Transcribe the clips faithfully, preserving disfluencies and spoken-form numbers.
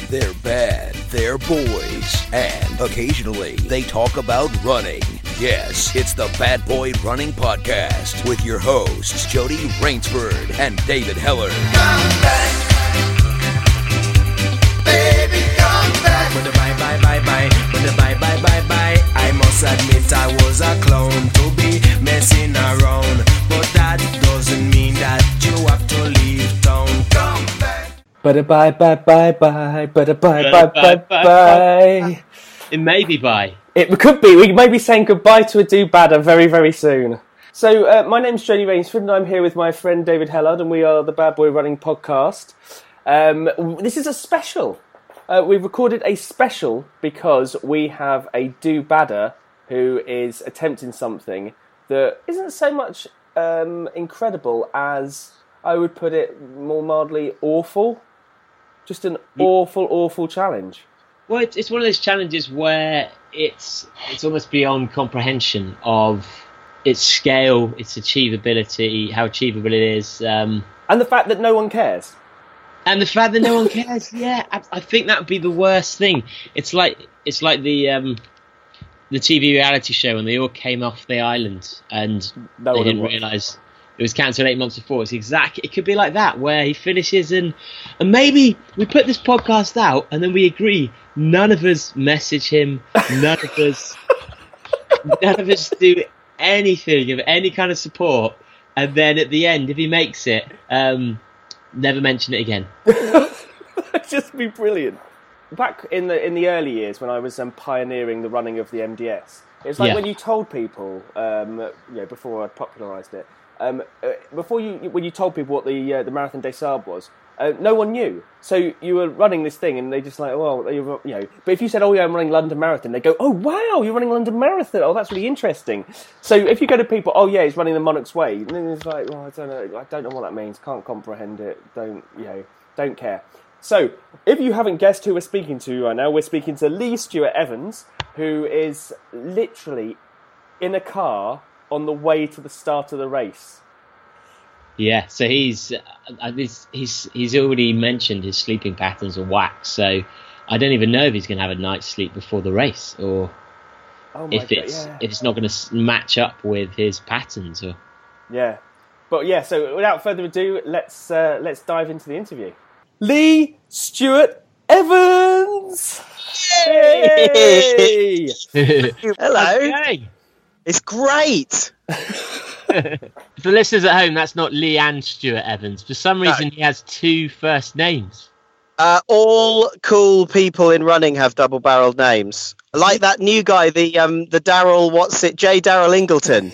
They're bad, they're boys, and occasionally they talk about running. Yes, it's the Bad Boy Running Podcast with your hosts, Jody Rainsford and David Heller. Come back, baby, come back. With the bye, bye, bye, bye, with the bye, bye, bye, bye. I must admit I was a clown to be messing around, but that doesn't mean that you have to leave town. Come back. Bye bye bye bye bye bye bye bye bye bye. It may be bye. It could be. We may be saying goodbye to a do-badder very, very soon. So, uh, my name's Jody Rainsford, and I'm here with my friend David Hellard, and we are the Bad Boy Running Podcast. Um, this is a special. Uh, we've recorded a special because we have a do-badder who is attempting something that isn't so much um, incredible as, I would put it more mildly, awful. Just an awful, awful challenge. Well, it's, it's one of those challenges where it's it's almost beyond comprehension of its scale, its achievability, how achievable it is. Um, and the fact that no one cares. And the fact that no one cares, yeah. I, I think that would be the worst thing. It's like it's like the um, the T V reality show when they all came off the island and no they didn't realise it was cancelled eight months before. It's exactly. It could be like that, where he finishes and and maybe we put this podcast out and then we agree none of us message him, none of us, none of us do anything of any kind of support, and then at the end, if he makes it, um, never mention it again. That'd just be brilliant. Back in the in the early years when I was um, pioneering the running of the M D S, it was like Yeah. when you told people, um, you know, before I popularised it. Um, uh, before you, when you told people what the uh, the Marathon des Sables was, uh, no one knew. So you were running this thing, and they just like, well, you know. But if you said, "Oh yeah, I'm running London Marathon," they go, "Oh wow, you're running London Marathon! Oh, that's really interesting." So if you go to people, "Oh yeah, he's running the Monarch's Way," and then it's like, "Well, I don't know, I don't know what that means. Can't comprehend it. Don't, you know, don't care." So if you haven't guessed who we're speaking to right now, we're speaking to Lee Stewart Evans, who is literally in a car on the way to the start of the race. Yeah, so he's uh, he's he's he's already mentioned his sleeping patterns are whack. So I don't even know if he's going to have a night's sleep before the race, or Oh my if it's God, yeah. if it's not going to match up with his patterns. Or Yeah, but yeah. So without further ado, let's uh, let's dive into the interview. Lee Stewart Evans. Yay! Hello. Okay. It's great. For listeners at home, that's not Leanne Stewart Evans. For some reason, No. he has two first names. Uh, all cool people in running have double-barreled names. Like that new guy, the um, the Daryl, what's it, J. Daryl Ingleton.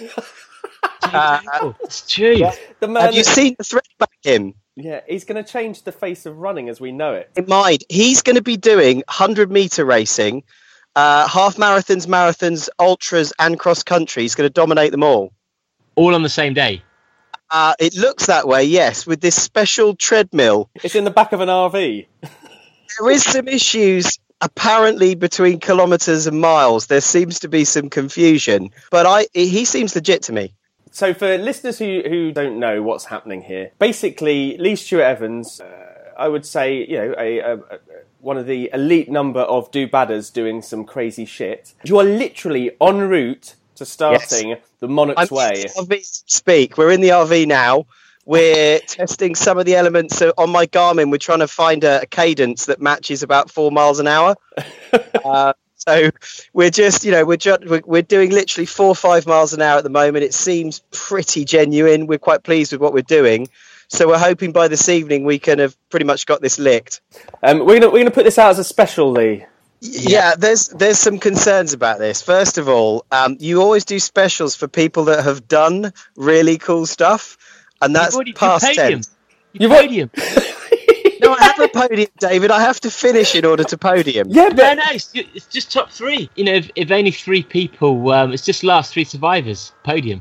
Uh, Oh, it's true. The man. have you seen the thread back him? Yeah, he's going to change the face of running as we know it. In mind, he's going to be doing hundred-metre racing, uh, half marathons, marathons, ultras, and cross-country. He's going to dominate them all. All on the same day. Uh, it looks that way, yes, with this special treadmill. It's in the back of an R V. There is some issues apparently between kilometres and miles. There seems to be some confusion, but I he seems legit to me. So for listeners who, who don't know what's happening here, basically Lee Stewart Evans, uh, I would say, you know, a, a, a one of the elite number of do-badders doing some crazy shit. You are literally en route to starting Yes. the Monarch's I'm Way. in the R V as we speak. We're in the R V now. We're testing some of the elements so on my Garmin. We're trying to find a, a cadence that matches about four miles an hour. uh, so we're just, you know, we're, ju- we're we're doing literally four or five miles an hour at the moment. It seems pretty genuine. We're quite pleased with what we're doing. So we're hoping by this evening we can have pretty much got this licked. Um, we're gonna we're gonna put this out as a special, Lee. Yeah, there's there's some concerns about this. First of all, um, you always do specials for people that have done really cool stuff, and that's You've already- past you podium. tense. You You've podium. No, I have a podium, David. I have to finish in order to podium. Yeah, No, but no, it's just, it's just top three. You know, if, if only three people, um, it's just last three survivors. Podium.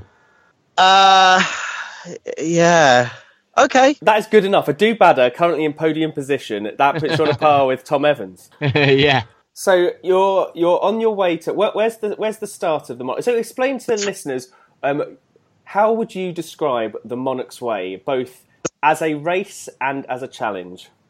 Uh, yeah. Okay. that is good enough. A do-badder currently in podium position. That puts you on a par with Tom Evans. Yeah. So you're you're on your way to where, where's the where's the start of the Monarch? So explain to the listeners, um, how would you describe the Monarch's Way, both as a race and as a challenge?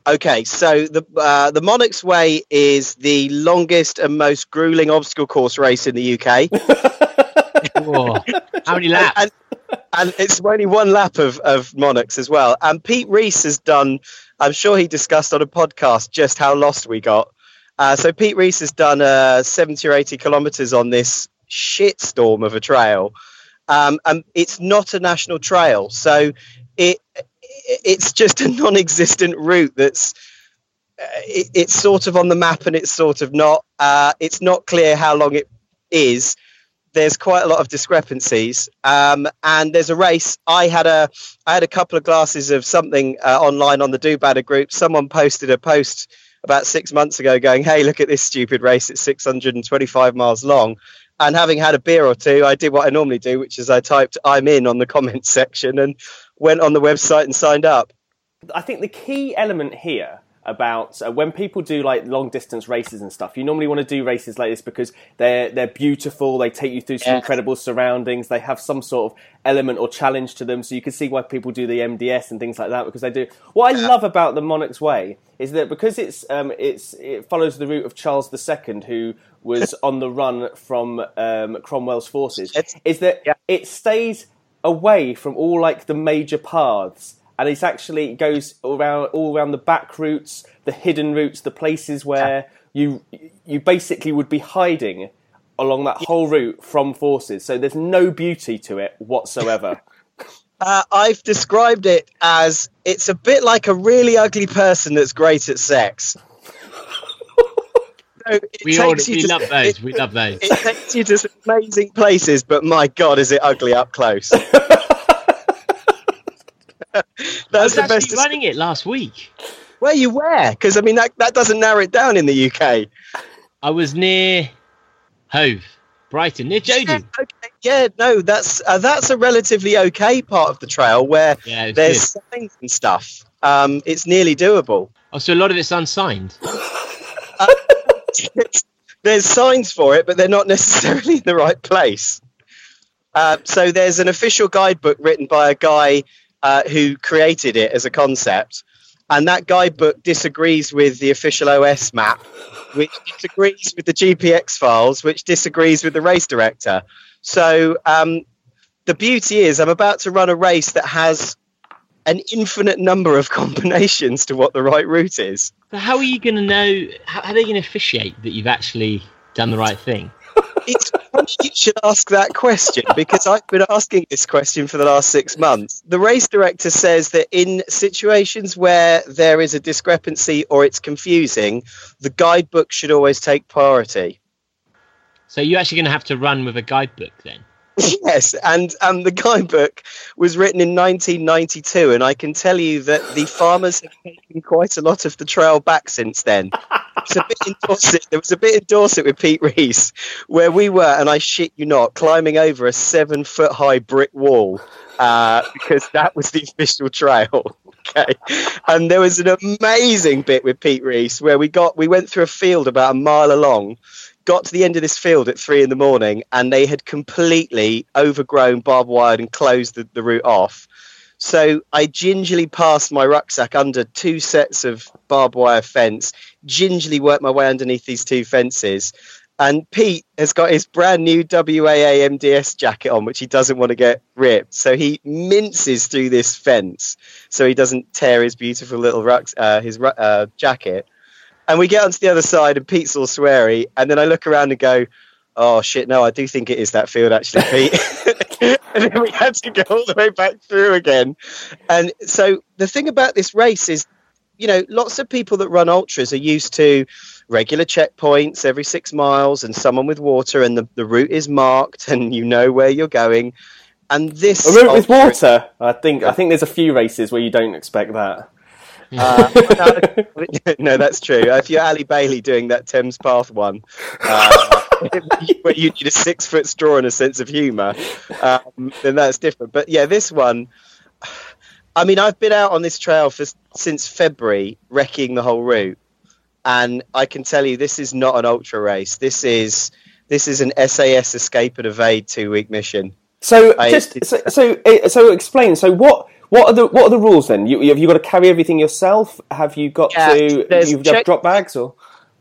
Okay, so the uh, the Monarch's Way is the longest and most grueling obstacle course race in the U K. Whoa. How many laps? And, and it's only one lap of, of Monarchs as well. And Pete Reese has done, I'm sure he discussed on a podcast just how lost we got. Uh, so Pete Reese has done uh, seventy or eighty kilometres on this shitstorm of a trail. Um, and it's not a national trail. So it it's just a non-existent route that's uh, it, it's sort of on the map and it's sort of not. Uh, it's not clear how long it is. There's quite a lot of discrepancies, um, and there's a race. I had a I had a couple of glasses of something uh, online on the Do Badder group. Someone posted a post about six months ago going, "Hey, look at this stupid race. It's six hundred twenty-five miles long." And having had a beer or two, I did what I normally do, which is I typed "I'm in" on the comments section and went on the website and signed up. I think the key element here about uh, when people do like long distance races and stuff, you normally want to do races like this because they're they're beautiful, they take you through some yes. incredible surroundings, they have some sort of element or challenge to them, so you can see why people do the M D S and things like that, because they do. What I love about the Monarch's Way is that because it's um it's it follows the route of Charles the Second, who was on the run from um, Cromwell's forces, it's, is that yeah. it stays away from all like the major paths. And it actually goes around all around the back routes, the hidden routes, the places where you you basically would be hiding along that whole route from forces. So there's no beauty to it whatsoever. uh, I've described it as it's a bit like a really ugly person that's great at sex. So we all, we to, love those. It, we love those. It takes you to some amazing places, but my God, is it ugly up close. That's I was the best running it last week. Where you were? Because I mean that, that doesn't narrow it down in the U K. I was near Hove, Brighton, near Jodie. Yeah, okay. yeah no, that's uh, that's a relatively okay part of the trail where yeah, there's good. signs and stuff. Um, it's nearly doable. Oh, so a lot of it's unsigned. uh, there's signs for it, but they're not necessarily in the right place. Uh, so there's an official guidebook written by a guy Uh, who created it as a concept, and that guidebook disagrees with the official O S map, which disagrees with the G P X files, which disagrees with the race director. So um, the beauty is I'm about to run a race that has an infinite number of combinations to what the right route is. But how are you going to know, how are they going to officiate that you've actually done the right thing? It's funny you should ask that question, because I've been asking this question for the last six months. The race director says that in situations where there is a discrepancy or it's confusing, the guidebook should always take priority. So you're actually going to have to run with a guidebook then? Yes, and um, the guidebook was written in nineteen ninety-two, and I can tell you that the farmers have taken quite a lot of the trail back since then. A bit in Dorset, there was a bit in Dorset with Pete Reese where we were, and I shit you not, climbing over a seven foot high brick wall uh, because that was the official trail. Okay, and there was an amazing bit with Pete Reese where we got we went through a field about a mile along, got to the end of this field at three in the morning, and they had completely overgrown barbed wire and closed the, the route off. So I gingerly passed my rucksack under two sets of barbed wire fence, gingerly worked my way underneath these two fences. And Pete has got his brand new W A A M D S jacket on, which he doesn't want to get ripped. So he minces through this fence so he doesn't tear his beautiful little rucks, uh, his uh, jacket. And we get onto the other side and Pete's all sweary. And then I look around and go, oh, shit, no, I do think it is that field, actually, Pete. And then we had to go all the way back through again. And so the thing about this race is, you know, lots of people that run ultras are used to regular checkpoints every six miles and someone with water, and the, the route is marked and you know where you're going. And this a route with water? I think I think there's a few races where you don't expect that. Uh, no, no, that's true. If you're Ali Bailey doing that Thames Path one, uh, where you need a six foot straw and a sense of humour, um, then that's different. But yeah, this one, I mean, I've been out on this trail for since February, wrecking the whole route, and I can tell you this is not an ultra race. This is this is an S A S escape and evade two week mission. So I, just so, so so explain. So what What are the what are the rules then? You, have you got to carry everything yourself? Have you got Yeah, to? there's You've check- got drop bags or?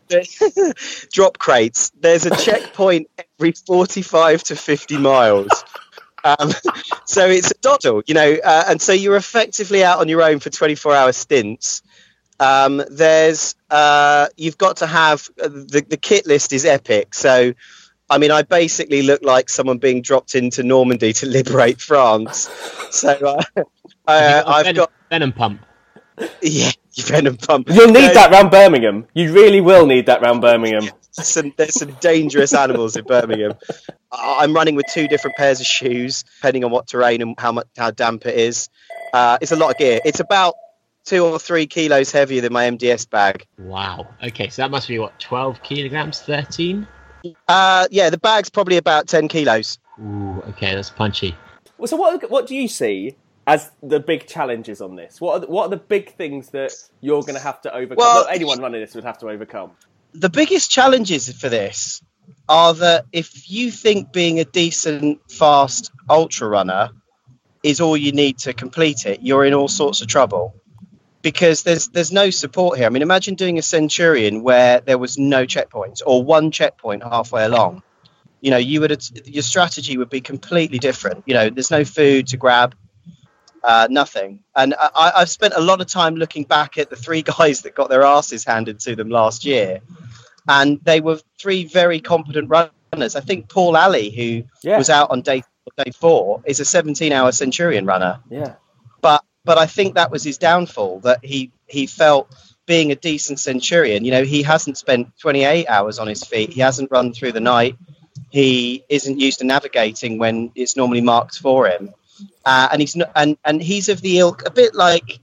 Drop crates. There's a checkpoint every forty-five to fifty miles. Um, so it's a doddle, you know, uh, and so you're effectively out on your own for twenty-four hour stints. Um, there's uh, you've got to have uh, the the kit list is epic. So, I mean, I basically look like someone being dropped into Normandy to liberate France. So uh, uh, I've venom, got venom pump. Yeah, venom pump. You'll need No, that round Birmingham. You really will need that round Birmingham. There's some, there's some dangerous animals in Birmingham. I- I'm running with two different pairs of shoes, depending on what terrain and how much how damp it is. Uh, it's a lot of gear. It's about two or three kilos heavier than my M D S bag. Wow. Okay, so that must be what, twelve kilograms, thirteen? Uh, yeah, the bag's probably about ten kilos. Ooh, okay, that's punchy. Well, so what what do you see as the big challenges on this? What are the, what are the big things that you're going to have to overcome? Well, Not anyone running this would have to overcome. The biggest challenges for this are that if you think being a decent, fast ultra runner is all you need to complete it, you're in all sorts of trouble. Because there's there's no support here. I mean, imagine doing a Centurion where there was no checkpoints or one checkpoint halfway along. You know, you would your strategy would be completely different. You know, there's no food to grab, uh, nothing. And I, I've spent a lot of time looking back at the three guys that got their asses handed to them last year, and they were three very competent runners. I think Paul Alley, who Yeah. was out on day day four, is a seventeen-hour Centurion runner. Yeah. But but I think that was his downfall, that he, he felt being a decent Centurion, you know, he hasn't spent twenty-eight hours on his feet. He hasn't run through the night. He isn't used to navigating when it's normally marked for him. Uh, and he's not, and, and he's of the ilk, a bit like,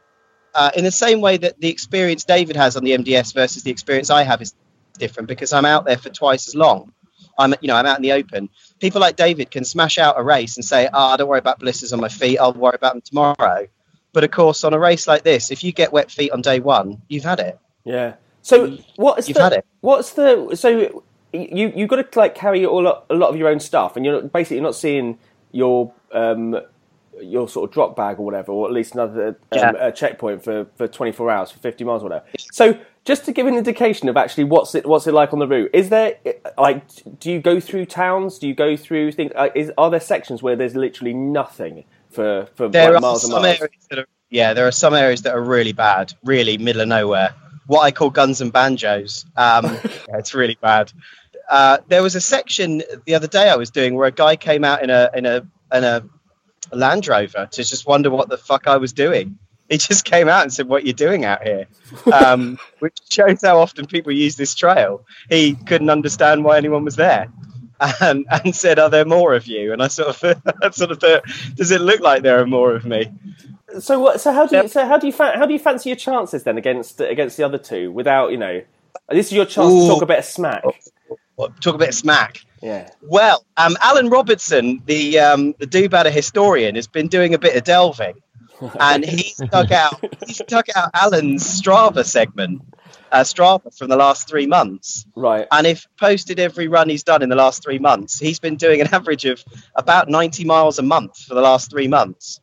uh, in the same way that the experience David has on the M D S versus the experience I have is different, because I'm out there for twice as long. I'm, you know, I'm out in the open. People like David can smash out a race and say, "Ah, oh, don't worry about blisters on my feet. I'll worry about them tomorrow." But of course, on a race like this, if you get wet feet on day one, you've had it. Yeah. So what's You've the had it. what's the so you you got to like carry all a lot of your own stuff, and you're not, basically you're not seeing your um your sort of drop bag or whatever, or at least another um, Yeah. uh, checkpoint for, for twenty-four hours for fifty miles or whatever. So just to give an indication of actually what's it what's it like on the route, is there like do you go through towns? Do you go through things? Uh, is are there sections where there's literally nothing for for There like, are miles and some miles? areas that are, yeah, there are some areas that are really bad, really middle of nowhere. What I call guns and banjos. Um, yeah, it's really bad. Uh, there was a section the other day I was doing where a guy came out in a in a in a, a Land Rover to just wonder what the fuck I was doing. He just came out and said, "What are you doing out here?" Um, which shows how often people use this trail. He couldn't understand why anyone was there, and, and said, "Are there more of you?" And I sort of, I sort of thought, "Does it look like there are more of me?" So what? So how do you? Yep. So how do you? Fa- how do you fancy your chances then against against the other two? Without you know, this is your chance Ooh. to talk a bit of smack. What, talk a bit of smack. Yeah. Well, um, Alan Robertson, the um, the Do-Badder historian, has been doing a bit of delving, and he's dug out he's dug out Alan's Strava segment, uh, Strava from the last three months. Right. And if posted every run he's done in the last three months, he's been doing an average of about ninety miles a month for the last three months.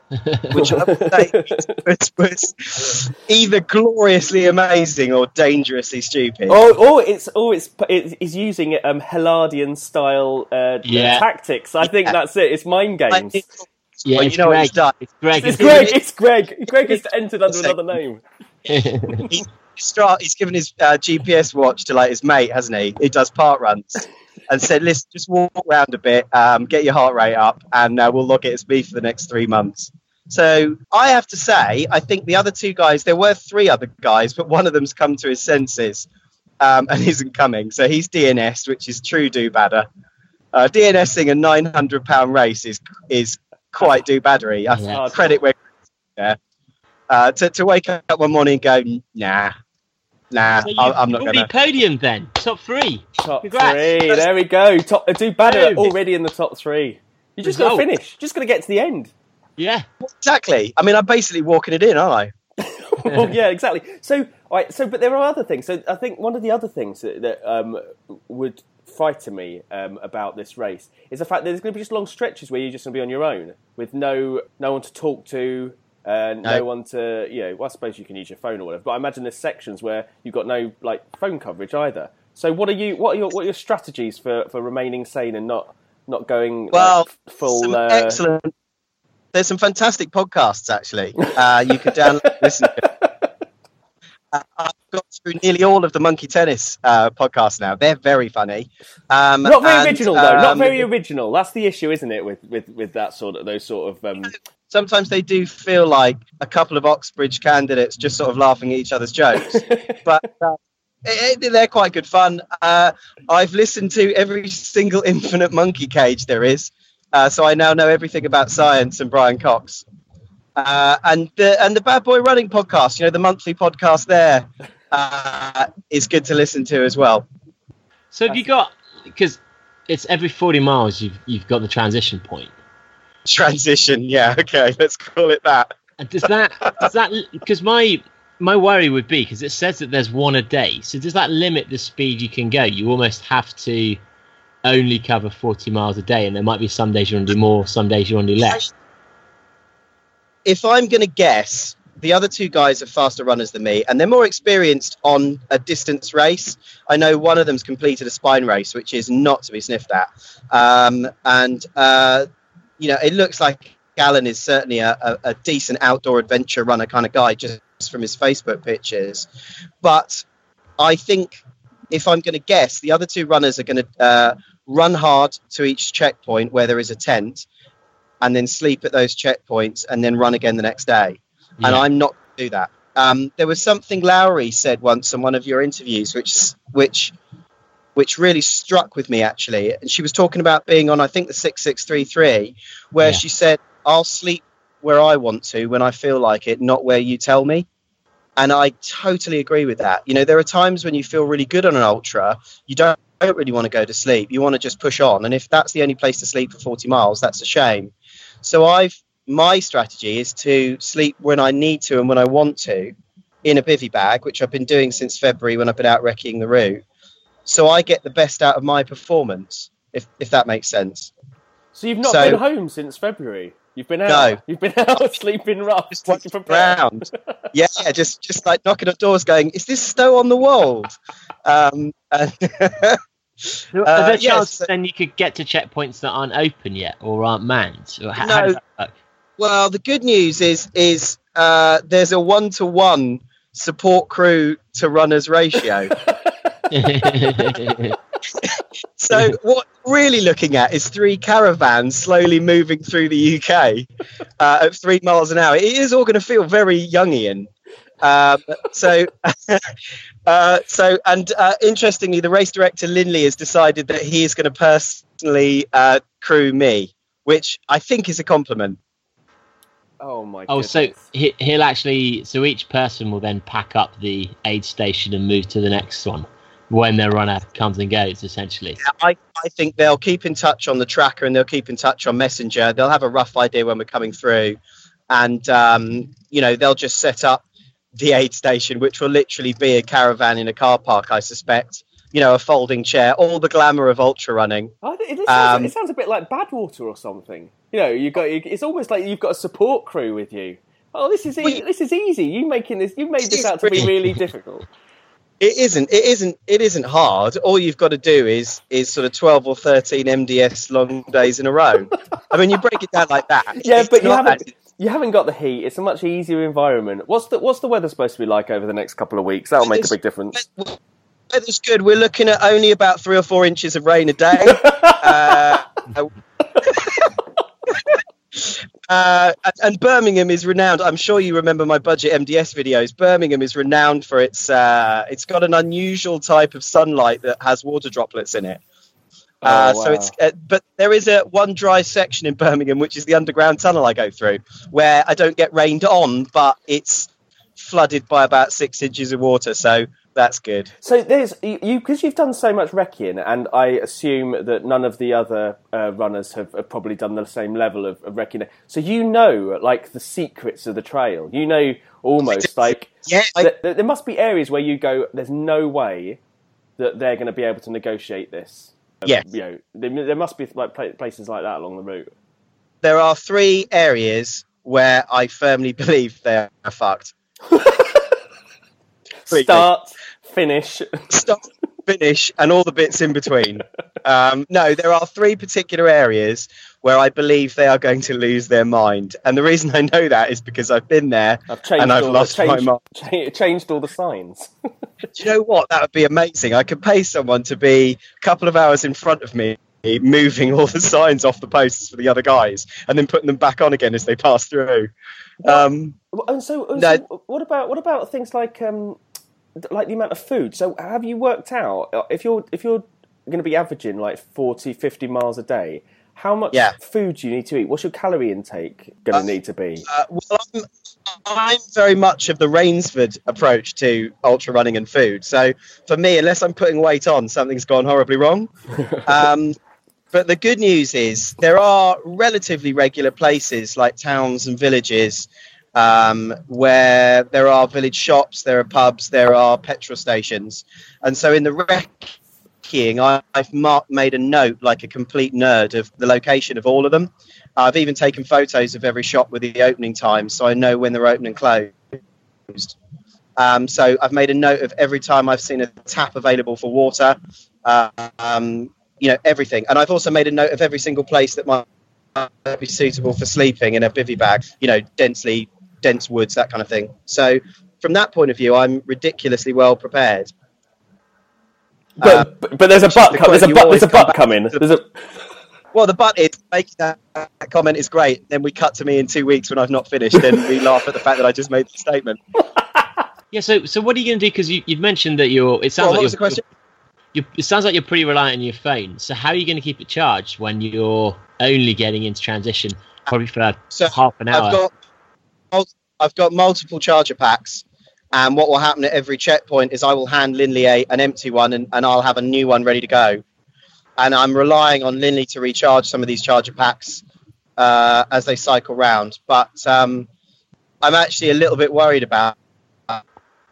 Which I would say was, was either gloriously amazing or dangerously stupid. Oh, oh, it's oh, it's it's, it's using um, Hillardian style uh, Yeah. tactics. I think Yeah. that's it. It's mind games. Like, Yeah, well, it's you know what Greg. he's done. It's Greg. It's isn't Greg. It's Greg. Greg is entered under another name. it? He's, start, he's given his uh, G P S watch to like his mate, hasn't he? Who does park runs, and said, "Listen, just walk around a bit, um, get your heart rate up, and uh, we'll log it as me for the next three months." So I have to say, I think the other two guys, there were three other guys, but one of them's come to his senses um, and isn't coming. So he's D N S'd, which is true do-badder. Uh, DNSing a nine hundred pound race is is quite do-baddery. I Yeah. credit where yeah. Uh, to, to wake up one morning and go, nah, nah, So you've I, I'm not already going to. podium then. Top three. Top Congrats. three. There we go. Top. Uh, do better Boom. already in the top three. You just got to Result. finish. Just got to get to the end. Yeah. Exactly. I mean, I'm basically walking it in, aren't I? Well, yeah, exactly. So, all right, so, but there are other things. So, I think one of the other things that, that um, would frighten me um, about this race is the fact that there's going to be just long stretches where you're just going to be on your own with no no one to talk to, uh, no. no one to, you know, well, I suppose you can use your phone or whatever, but I imagine there's sections where you've got no like phone coverage either. So what are you? What are your what are your strategies for, for remaining sane and not not going well, like, full? Some uh... excellent. There's some fantastic podcasts actually. Uh, you could download and listen to. Uh, I've got through nearly all of the Monkey Tennis uh, podcasts now. They're very funny. Um, not very and, original though. Um, not very original. That's the issue, isn't it? With with, with that sort of those sort of. Um... Sometimes they do feel like a couple of Oxbridge candidates just sort of laughing at each other's jokes, but uh, it, it, they're quite good fun. Uh, I've listened to every single Infinite Monkey Cage there is, uh, so I now know everything about science and Brian Cox. Uh, and the and the Bad Boy Running podcast, you know, the monthly podcast there uh, is good to listen to as well. So have you got, because it's every forty miles you've you've got the transition point. Transition, yeah, okay, let's call it that. And does that does that because my my worry would be, because it says that there's one a day, so does that limit the speed you can go? You almost have to only cover forty miles a day, and there might be some days you want to do more, some days you want to do less. If I'm going to guess, the other two guys are faster runners than me, and they're more experienced on a distance race. I know one of them's completed a spine race, which is not to be sniffed at. Um, and, uh, you know, it looks like Alan is certainly a, a, a decent outdoor adventure runner kind of guy, just from his Facebook pictures. But I think if I'm going to guess, the other two runners are going to uh, run hard to each checkpoint where there is a tent, and then sleep at those checkpoints, and then run again the next day. Yeah. And I'm not going to do that. Um, there was something Lowry said once in one of your interviews, which which which really struck with me, actually. And she was talking about being on, I think, the six six three three, where yeah. she said, I'll sleep where I want to when I feel like it, not where you tell me. And I totally agree with that. You know, there are times when you feel really good on an ultra, you don't, don't really want to go to sleep. You want to just push on. And if that's the only place to sleep for forty miles, that's a shame. So I've my strategy is to sleep when I need to and when I want to in a bivvy bag, which I've been doing since February when I've been out recceing the route. So I get the best out of my performance, if if that makes sense. So you've not so, been home since February? You've been out? No. You've been out sleeping rough? Just walking around. yeah, just, just like knocking at doors going, is this Stowe on the Wold? Um, and Are Uh, there yes. chances then you could get to checkpoints that aren't open yet or aren't manned? Or how, No. how does that work? Well, the good news is is uh, there's a one-to-one support crew to runners ratio. So what we're really looking at is three caravans slowly moving through the U K uh, at three miles an hour. It is all going to feel very Jungian. Um, so, uh, so, and uh, interestingly, the race director Lindley has decided that he is going to personally uh, crew me, which I think is a compliment. Oh my! Oh, goodness. so he, he'll actually. So each person will then pack up the aid station and move to the next one when their runner comes and goes. Essentially, I, I think they'll keep in touch on the tracker and they'll keep in touch on Messenger. They'll have a rough idea when we're coming through, and um, you know they'll just set up the aid station, which will literally be a caravan in a car park, I suspect. You know, a folding chair, all the glamour of ultra running. Oh, it, it, sounds, Um, it sounds a bit like Badwater or something. You know, you got. It's almost like you've got a support crew with you. Oh, this is e- Well, you- this is easy. You making this? You've made It this is out to be pretty- really difficult. It isn't. It isn't. It isn't hard. All you've got to do is is sort of twelve or thirteen M D S long days in a row. I mean, you break it down like that. Yeah, it's but you not haven't. actually- You haven't got the heat. It's a much easier environment. What's the What's the weather supposed to be like over the next couple of weeks? That'll make a big difference. Weather's good. We're looking at only about three or four inches of rain a day. uh, uh, and Birmingham is renowned. I'm sure you remember my budget M D S videos. Birmingham is renowned for its. Uh, it's got an unusual type of sunlight that has water droplets in it. Uh, Oh, wow. So it's, uh, but there is a one dry section in Birmingham, which is the underground tunnel I go through, where I don't get rained on, but it's flooded by about six inches of water. So that's good. So there's you because you've done so much recceing, and I assume that none of the other uh, runners have, have probably done the same level of, of recceing. So you know, like the secrets of the trail. You know, almost like Yeah, I- th- th- there must be areas where you go. There's no way that they're going to be able to negotiate this. Yes. You know, there, there must be like places like that along the route. There are three areas where I firmly believe they are fucked. Start, finish. Start, finish, and all the bits in between. Um, no, there are three particular areas where I believe they are going to lose their mind. And the reason I know that is because I've been there I've changed and I've all lost the, changed, my mind. Changed all the signs. Do you know what? That would be amazing. I could pay someone to be a couple of hours in front of me, moving all the signs off the posts for the other guys, and then putting them back on again as they pass through. Um, and so, and no, so what about what about things like um, like the amount of food? So, have you worked out if you're if you're going to be averaging like forty, fifty miles a day? How much yeah. food do you need to eat? What's your calorie intake going to uh, need to be? Uh, well, I'm, I'm very much of the Rainsford approach to ultra running and food. So for me, unless I'm putting weight on, something's gone horribly wrong. um, but the good news is there are relatively regular places like towns and villages um, where there are village shops, there are pubs, there are petrol stations. And so in the rec I, I've marked, made a note like a complete nerd of the location of all of them. I've even taken photos of every shop with the opening time, so I know when they're open and closed. Um, so I've made a note of every time I've seen a tap available for water, uh, um, you know, everything. And I've also made a note of every single place that might be suitable for sleeping in a bivvy bag, you know, densely, dense woods, that kind of thing. So from that point of view, I'm ridiculously well prepared. But, uh, but but there's a butt. the Com- there's a you butt. always There's a come butt back coming. to the- There's a. Well, the butt is making that, that comment is great. Then we cut to me in two weeks when I've not finished, and we laugh at the fact that I just made the statement. Yeah. So so what are you going to do? Because you, you've mentioned that you're. It sounds Well, like what you're, was the question? you're, it sounds like you're pretty reliant on your phone. So how are you going to keep it charged when you're only getting into transition probably for So half an hour? I've got I've got multiple charger packs. And what will happen at every checkpoint is I will hand Lindley a, an empty one and, and I'll have a new one ready to go. And I'm relying on Lindley to recharge some of these charger packs uh, as they cycle round. But um, I'm actually a little bit worried about that.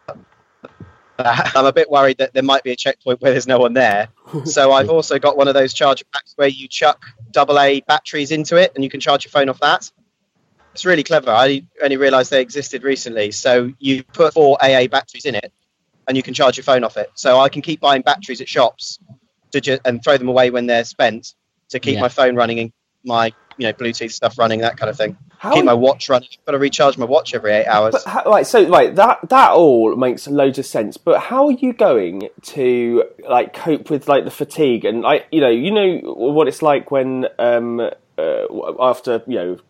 I'm a bit worried that there might be a checkpoint where there's no one there. So I've also got one of those charger packs where you chuck double A batteries into it and you can charge your phone off that. It's really clever. I only realised they existed recently. So you put four A A batteries in it, and you can charge your phone off it. So I can keep buying batteries at shops to ju- and throw them away when they're spent to keep Yeah. my phone running and my you know Bluetooth stuff running, that kind of thing. How keep you- my watch running. I've got to recharge my watch every eight hours. But how, right, so right, that that all makes loads of sense. But how are you going to like cope with like the fatigue and like you know you know what it's like when um uh, after you know.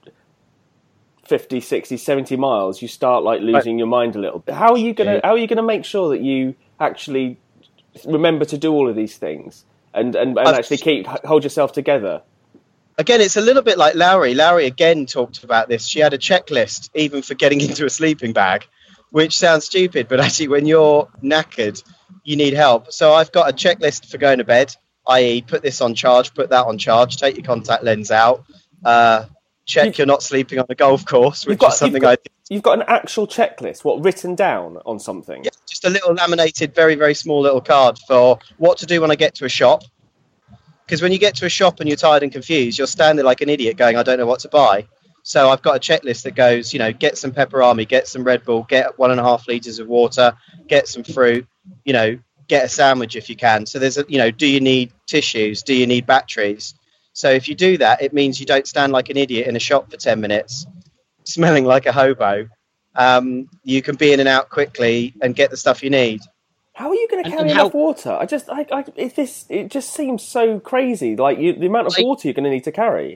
fifty, sixty, seventy miles, you start like losing right. your mind a little. How are you gonna? Yeah. How are you gonna make sure that you actually remember to do all of these things and and, and actually keep hold yourself together? Again, it's a little bit like Lowry. Lowry again talked about this. She had a checklist even for getting into a sleeping bag, which sounds stupid, but actually when you're knackered, you need help. So I've got a checklist for going to bed, that is, put this on charge, put that on charge, take your contact lens out. Uh, Check you've, you're not sleeping on the golf course, which got, is something got, I did. You've got an actual checklist, what, written down on something? Yeah, just a little laminated, very, very small little card for what to do when I get to a shop. Because when you get to a shop and you're tired and confused, you're standing like an idiot going, I don't know what to buy. So I've got a checklist that goes, you know, get some Pepperami, get some Red Bull, get one and a half litres of water, get some fruit, you know, get a sandwich if you can. So there's a, you know, do you need tissues? Do you need batteries? So if you do that, it means you don't stand like an idiot in a shop for ten minutes, smelling like a hobo. Um, you can be in and out quickly and get the stuff you need. How are you going to carry and, and enough how... water? I just, I, I, it, this, it just seems so crazy. Like you, the amount of like, water you're going to need to carry.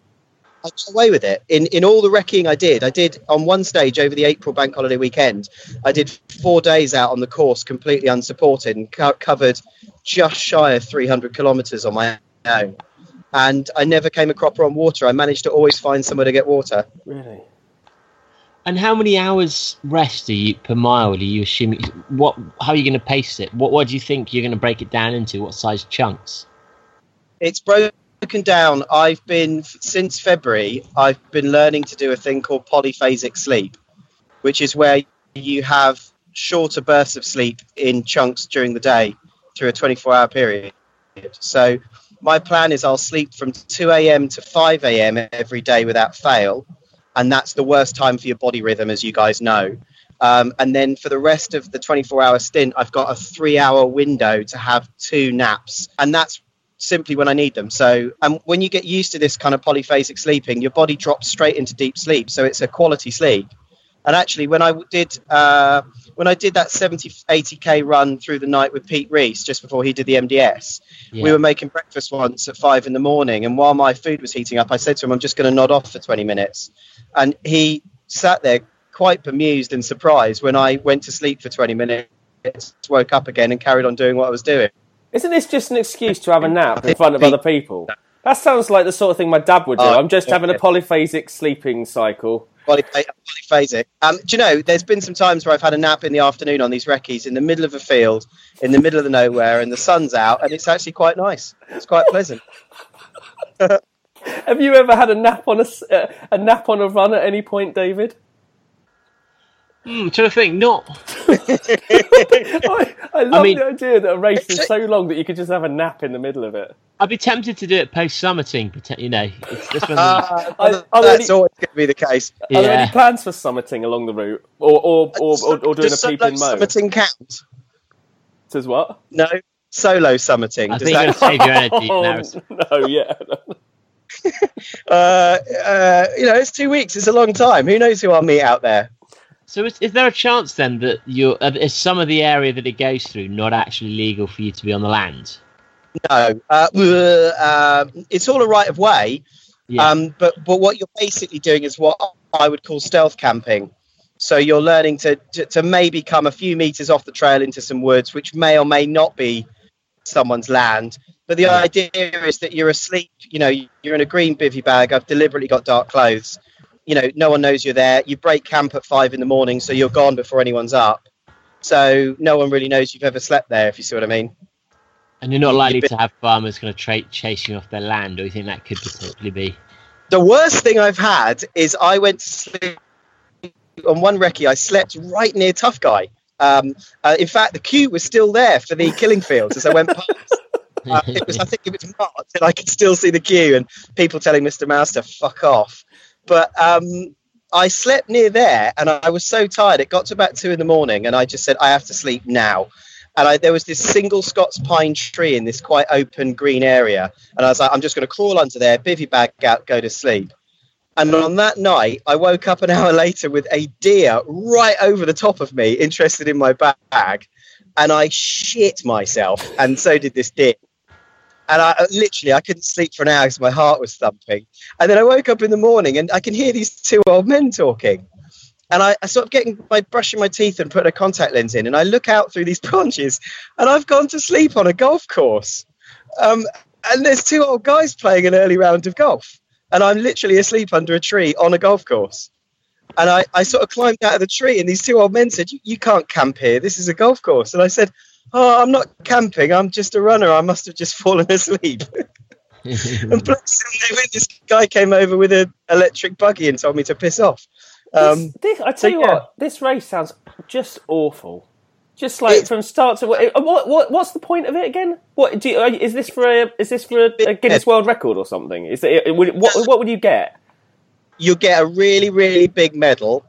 I got away with it. In in all the wrecking I did, I did on one stage over the April bank holiday weekend, I did four days out on the course completely unsupported and co- covered just shy of three hundred kilometres on my own. And I never came a cropper on water. I managed to always find somewhere to get water. Really? And how many hours rest are you per mile? Are you assuming? What? How are you going to pace it? What? What do you think you're going to break it down into? What size chunks? It's broken down. I've been since February. I've been learning to do a thing called polyphasic sleep, which is where you have shorter bursts of sleep in chunks during the day. through a twenty-four hour period. So my plan is I'll sleep from two a.m. to five a.m. every day without fail. And that's the worst time for your body rhythm, as you guys know. Um, and then for the rest of the twenty-four hour stint, I've got a three hour window to have two naps. And that's simply when I need them. So um, when you get used to this kind of polyphasic sleeping, your body drops straight into deep sleep. So it's a quality sleep. And actually, when I did uh, when I did that seventy, eighty K run through the night with Pete Reese just before he did the M D S, yeah. we were making breakfast once at five in the morning. And while my food was heating up, I said to him, I'm just going to nod off for twenty minutes. And he sat there quite bemused and surprised when I went to sleep for twenty minutes, woke up again and carried on doing what I was doing. Isn't this just an excuse to have a nap in front of other people? That sounds like the sort of thing my dad would do. Oh, I'm just having a polyphasic sleeping cycle. Polyphasic. Um, do you know, there's been some times where I've had a nap in the afternoon on these recce's in the middle of a field, in the middle of the nowhere, and the sun's out, and it's actually quite nice. It's quite pleasant. Have you ever had a nap on a, uh, a nap on a run at any point, David? Hmm, trying to think, not. I, I love I mean, the idea that a race is so long that you could just have a nap in the middle of it. I'd be tempted to do it post-summiting, you know. It's this one. Uh, are, are that's any, always going to be the case. Are yeah. there any plans for summiting along the route? Or or, or, or, or doing Does a peep in mo? Summiting count? Says what? No, solo summiting. I Does think that... you're going to save your energy. Oh, no, yeah. uh, uh, you know, it's two weeks. It's a long time. Who knows who I'll meet out there? So is, is there a chance then that you're, uh, is some of the area that it goes through not actually legal for you to be on the land? No. Uh, uh, it's all a right of way, yeah. um, but, but what you're basically doing is what I would call stealth camping. So you're learning to, to, to maybe come a few metres off the trail into some woods, which may or may not be someone's land. But the idea is that you're asleep, you know, you're in a green bivvy bag. I've deliberately got dark clothes. You know, no one knows you're there. You break camp at five in the morning, so you're gone before anyone's up. So no one really knows you've ever slept there, if you see what I mean. And you're not likely to have farmers kind of tra- chasing off their land, or you think that could potentially be? The worst thing I've had is I went to sleep on one recce. I slept right near Tough Guy. Um, uh, in fact, the queue was still there for the killing fields as I went past. Uh, it was, I think it was March, and I could still see the queue and people telling Mister Mouse to fuck off. But um, I slept near there, and I was so tired. It got to about two in the morning, and I just said, I have to sleep now. And I, there was this single Scots pine tree in this quite open green area. And I was like, I'm just going to crawl under there, bivvy bag out, go to sleep. And on that night, I woke up an hour later with a deer right over the top of me, interested in my bag. And I shit myself, and so did this deer. And I literally, I couldn't sleep for an hour because my heart was thumping. And then I woke up in the morning and I can hear these two old men talking. And I, I sort of getting my brushing my teeth and putting a contact lens in. And I look out through these branches and I've gone to sleep on a golf course. Um, and there's two old guys playing an early round of golf. And I'm literally asleep under a tree on a golf course. And I, I sort of climbed out of the tree and these two old men said, you, you can't camp here. This is a golf course. And I said, oh, I'm not camping. I'm just a runner. I must have just fallen asleep. And plus, this guy came over with an electric buggy and told me to piss off. Um, this, this, I tell so, you yeah. what, this race sounds just awful. Just like it, from start to what, what? What's the point of it again? What do you, is this for a? Is this for a, a Guinness World Record or something? Is it? Would, what, what would you get? You get a really, really big medal.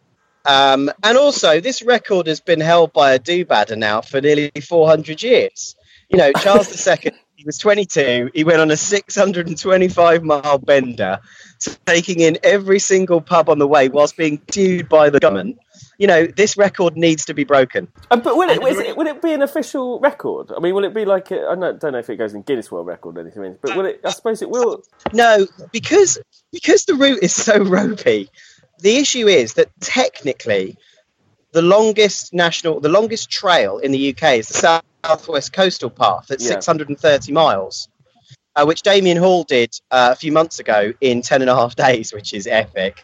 Um, and also, this record has been held by a do-badder now for nearly four hundred years. You know, Charles the Second, he was twenty-two. He went on a six hundred twenty-five mile bender, taking in every single pub on the way whilst being sued by the government. You know, this record needs to be broken. Uh, but will it, is it, will it be an official record? I mean, will it be like, a, I don't know if it goes in Guinness World Record or anything, but will it, I suppose it will. No, because because the route is so ropey. The issue is that technically the longest national, the longest trail in the U K is the Southwest Coastal Path at yeah. six hundred thirty miles, uh, which Damien Hall did uh, a few months ago in ten and a half days, which is epic.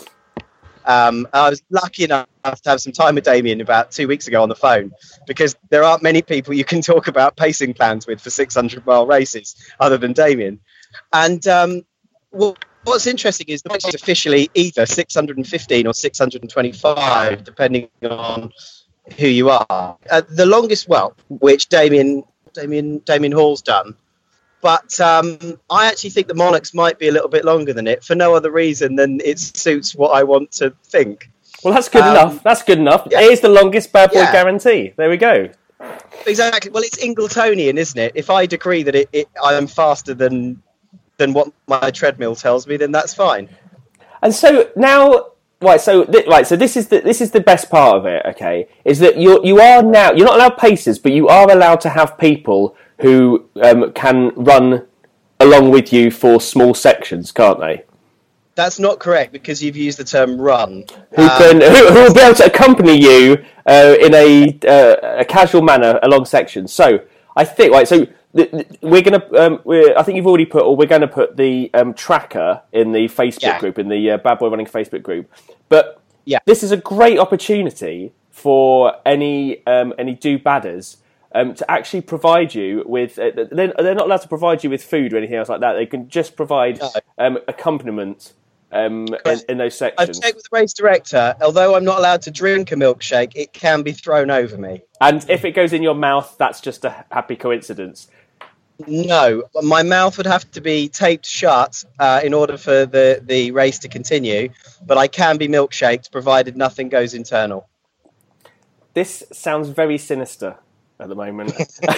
Um, I was lucky enough to have some time with Damien about two weeks ago on the phone, because there aren't many people you can talk about pacing plans with for six hundred mile races other than Damien. And um, well, what's interesting is the race is officially either six hundred fifteen or six hundred twenty-five, depending on who you are. Uh, the longest, well, which Damien, Damien, Damien Hall's done. But um, I actually think the Monarchs might be a little bit longer than it, for no other reason than it suits what I want to think. Well, that's good um, enough. That's good enough. Yeah. It is the longest Bad Boy yeah. guarantee. There we go. Exactly. Well, it's Ingletonian, isn't it? If I decree that it, it, I am faster than than what my treadmill tells me, then that's fine. And so now, right? So th- right. So this is the this is the best part of it. Okay, is that you you are now you're not allowed pacers, but you are allowed to have people who um, can run along with you for small sections, can't they? That's not correct, because you've used the term "run." Who um, can who, who will be able to accompany you uh, in a uh, a casual manner along sections? So I think right. So th- th- we're gonna. Um, we're, I think you've already put, or we're going to put the um, tracker in the Facebook yeah. group, in the uh, Bad Boy Running Facebook group. But yeah. this is a great opportunity for any um, any do-badders. Um, to actually provide you with, uh, they're, they're not allowed to provide you with food or anything else like that. They can just provide no. um, accompaniment um, in, in those sections. I've checked with the race director. Although I'm not allowed to drink a milkshake, it can be thrown over me. And if it goes in your mouth, that's just a happy coincidence. No, my mouth would have to be taped shut uh, in order for the, the race to continue. But I can be milkshaked, provided nothing goes internal. This sounds very sinister at the moment.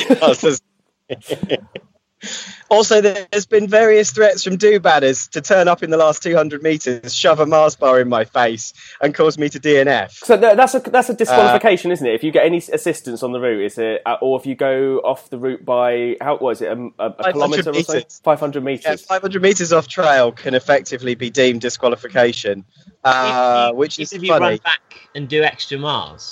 Also, there's been various threats from do-badders to turn up in the last two hundred metres, shove a Mars bar in my face, and cause me to D N F. So that's a that's a disqualification, uh, isn't it? If you get any assistance on the route, is it, or if you go off the route by how was it a, a, a kilometre or so? Five hundred metres. Yeah, five hundred metres off trail can effectively be deemed disqualification, uh, if you, which is if funny. you run back and do extra miles.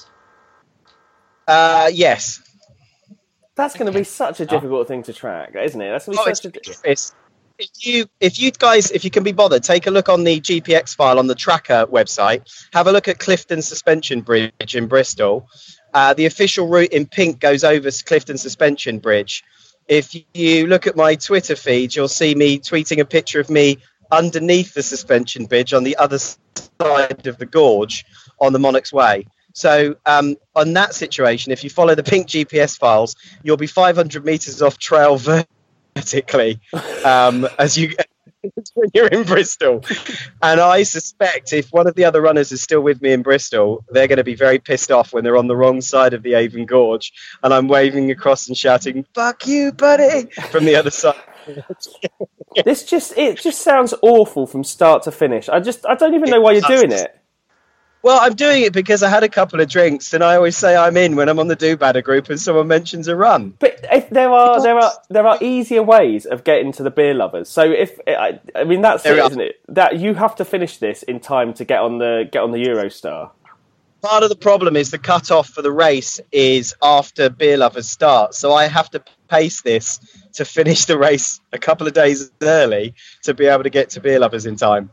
Uh, yes. That's going to be such a difficult thing to track, isn't it? That's going to be oh, such it's, a. It's, if you, if you guys, if you can be bothered, take a look on the G P X file on the tracker website. Have a look at Clifton Suspension Bridge in Bristol. Uh, the official route in pink goes over Clifton Suspension Bridge. If you look at my Twitter feed, you'll see me tweeting a picture of me underneath the suspension bridge on the other side of the gorge on the Monarchs Way. So um, on that situation, if you follow the pink G P S files, you'll be five hundred metres off trail vertically um, as you when you're in Bristol. And I suspect if one of the other runners is still with me in Bristol, they're going to be very pissed off when they're on the wrong side of the Avon Gorge and I'm waving across and shouting, "Fuck you, buddy," from the other side. This just it just sounds awful from start to finish. I just I don't even know why you're doing it. Well, I'm doing it because I had a couple of drinks, and I always say I'm in when I'm on the do-badder group and someone mentions a run. But if there are there are there are easier ways of getting to the beer lovers. So if I, I mean that's it, isn't it? That you have to finish this in time to get on the get on the Eurostar. Part of the problem is the cut-off for the race is after beer lovers start, so I have to pace this to finish the race a couple of days early to be able to get to beer lovers in time.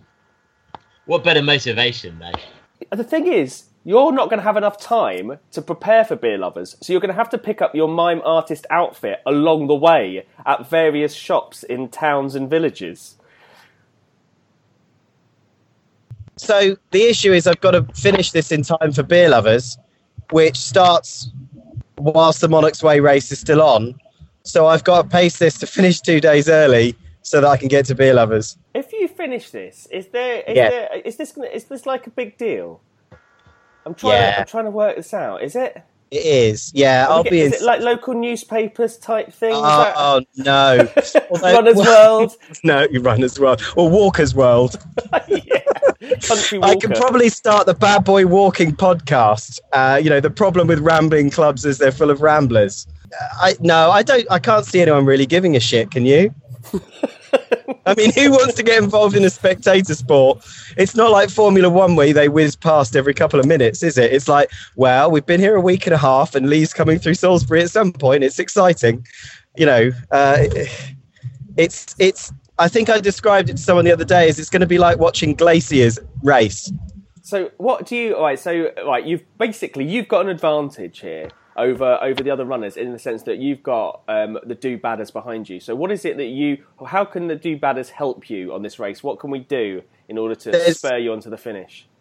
What better motivation, though? The thing is, you're not going to have enough time to prepare for beer lovers, so you're going to have to pick up your mime artist outfit along the way at various shops in towns and villages. So the issue is I've got to finish this in time for beer lovers, which starts whilst the Monarchs Way race is still on. So I've got to pace this to finish two days early so that I can get to beer lovers. If you finish this, is there is yeah. there is this is this like a big deal? I'm trying yeah. to, I'm trying to work this out. Is it? It is. Yeah, I'll get, be. Is in... it like local newspapers type thing? Oh, that... oh no! Runner's World. No, you Runner's World or Walker's World. Yeah. Country Walker. I can probably start the Bad Boy Walking podcast. Uh, you know, the problem with rambling clubs is they're full of ramblers. I no, I don't. I can't see anyone really giving a shit. Can you? I mean, who wants to get involved in a spectator sport? It's not like Formula One where they whiz past every couple of minutes, is it? It's like, well, we've been here a week and a half and Lee's coming through Salisbury at some point. It's exciting. You know, uh, it's, it's, I think I described it to someone the other day as it's going to be like watching glaciers race. So what do you, all right, so, right, you've basically, you've got an advantage here over over the other runners in the sense that you've got um, the do-badders behind you. So what is it that you, how can the do-badders help you on this race? What can we do in order to There's, spur you onto the finish?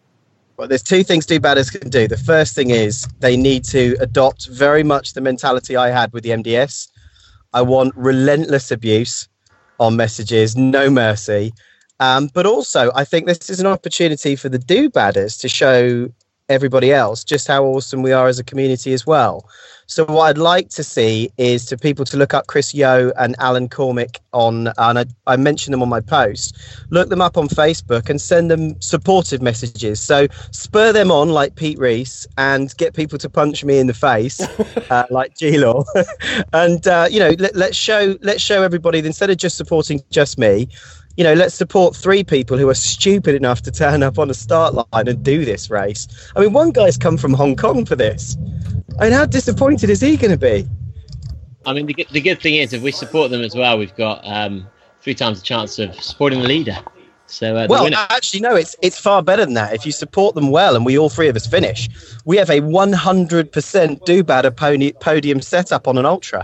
Well, there's two things do-badders can do. The first thing is they need to adopt very much the mentality I had with the M D S. I want relentless abuse on messages, no mercy. Um, but also, I think this is an opportunity for the do-badders to show everybody else just how awesome we are as a community as well. So what I'd like to see is to people to look up Chris Yo and Alan Cormick on, and I, I mentioned them on my post, look them up on Facebook and send them supportive messages. So spur them on like Pete Reese and get people to punch me in the face uh, like G-Law. and, uh, you know, let, let's show let's show everybody that instead of just supporting just me, you know, let's support three people who are stupid enough to turn up on a start line and do this race. I mean, one guy's come from Hong Kong for this. I mean, how disappointed is he going to be? I mean, the good, the good thing is, if we support them as well, we've got um, three times the chance of supporting the leader. So, uh, the well, winner- actually, no, it's it's far better than that. If you support them well, and we all three of us finish, we have a one hundred percent do-badder pony, podium setup on an ultra,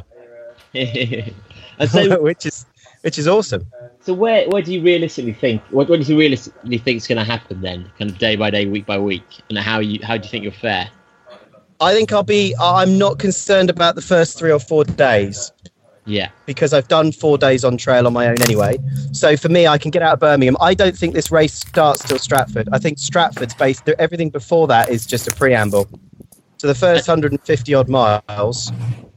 and so, which is which is awesome. So, where where do you realistically think? What, what do you realistically think is going to happen then, kind of day by day, week by week, and how you how do you think you'll fare? I think I'll be. I'm not concerned about the first three or four days. Yeah. Because I've done four days on trail on my own anyway. So for me, I can get out of Birmingham. I don't think this race starts till Stratford. I think Stratford's based. Everything before that is just a preamble. So the first one hundred fifty odd miles,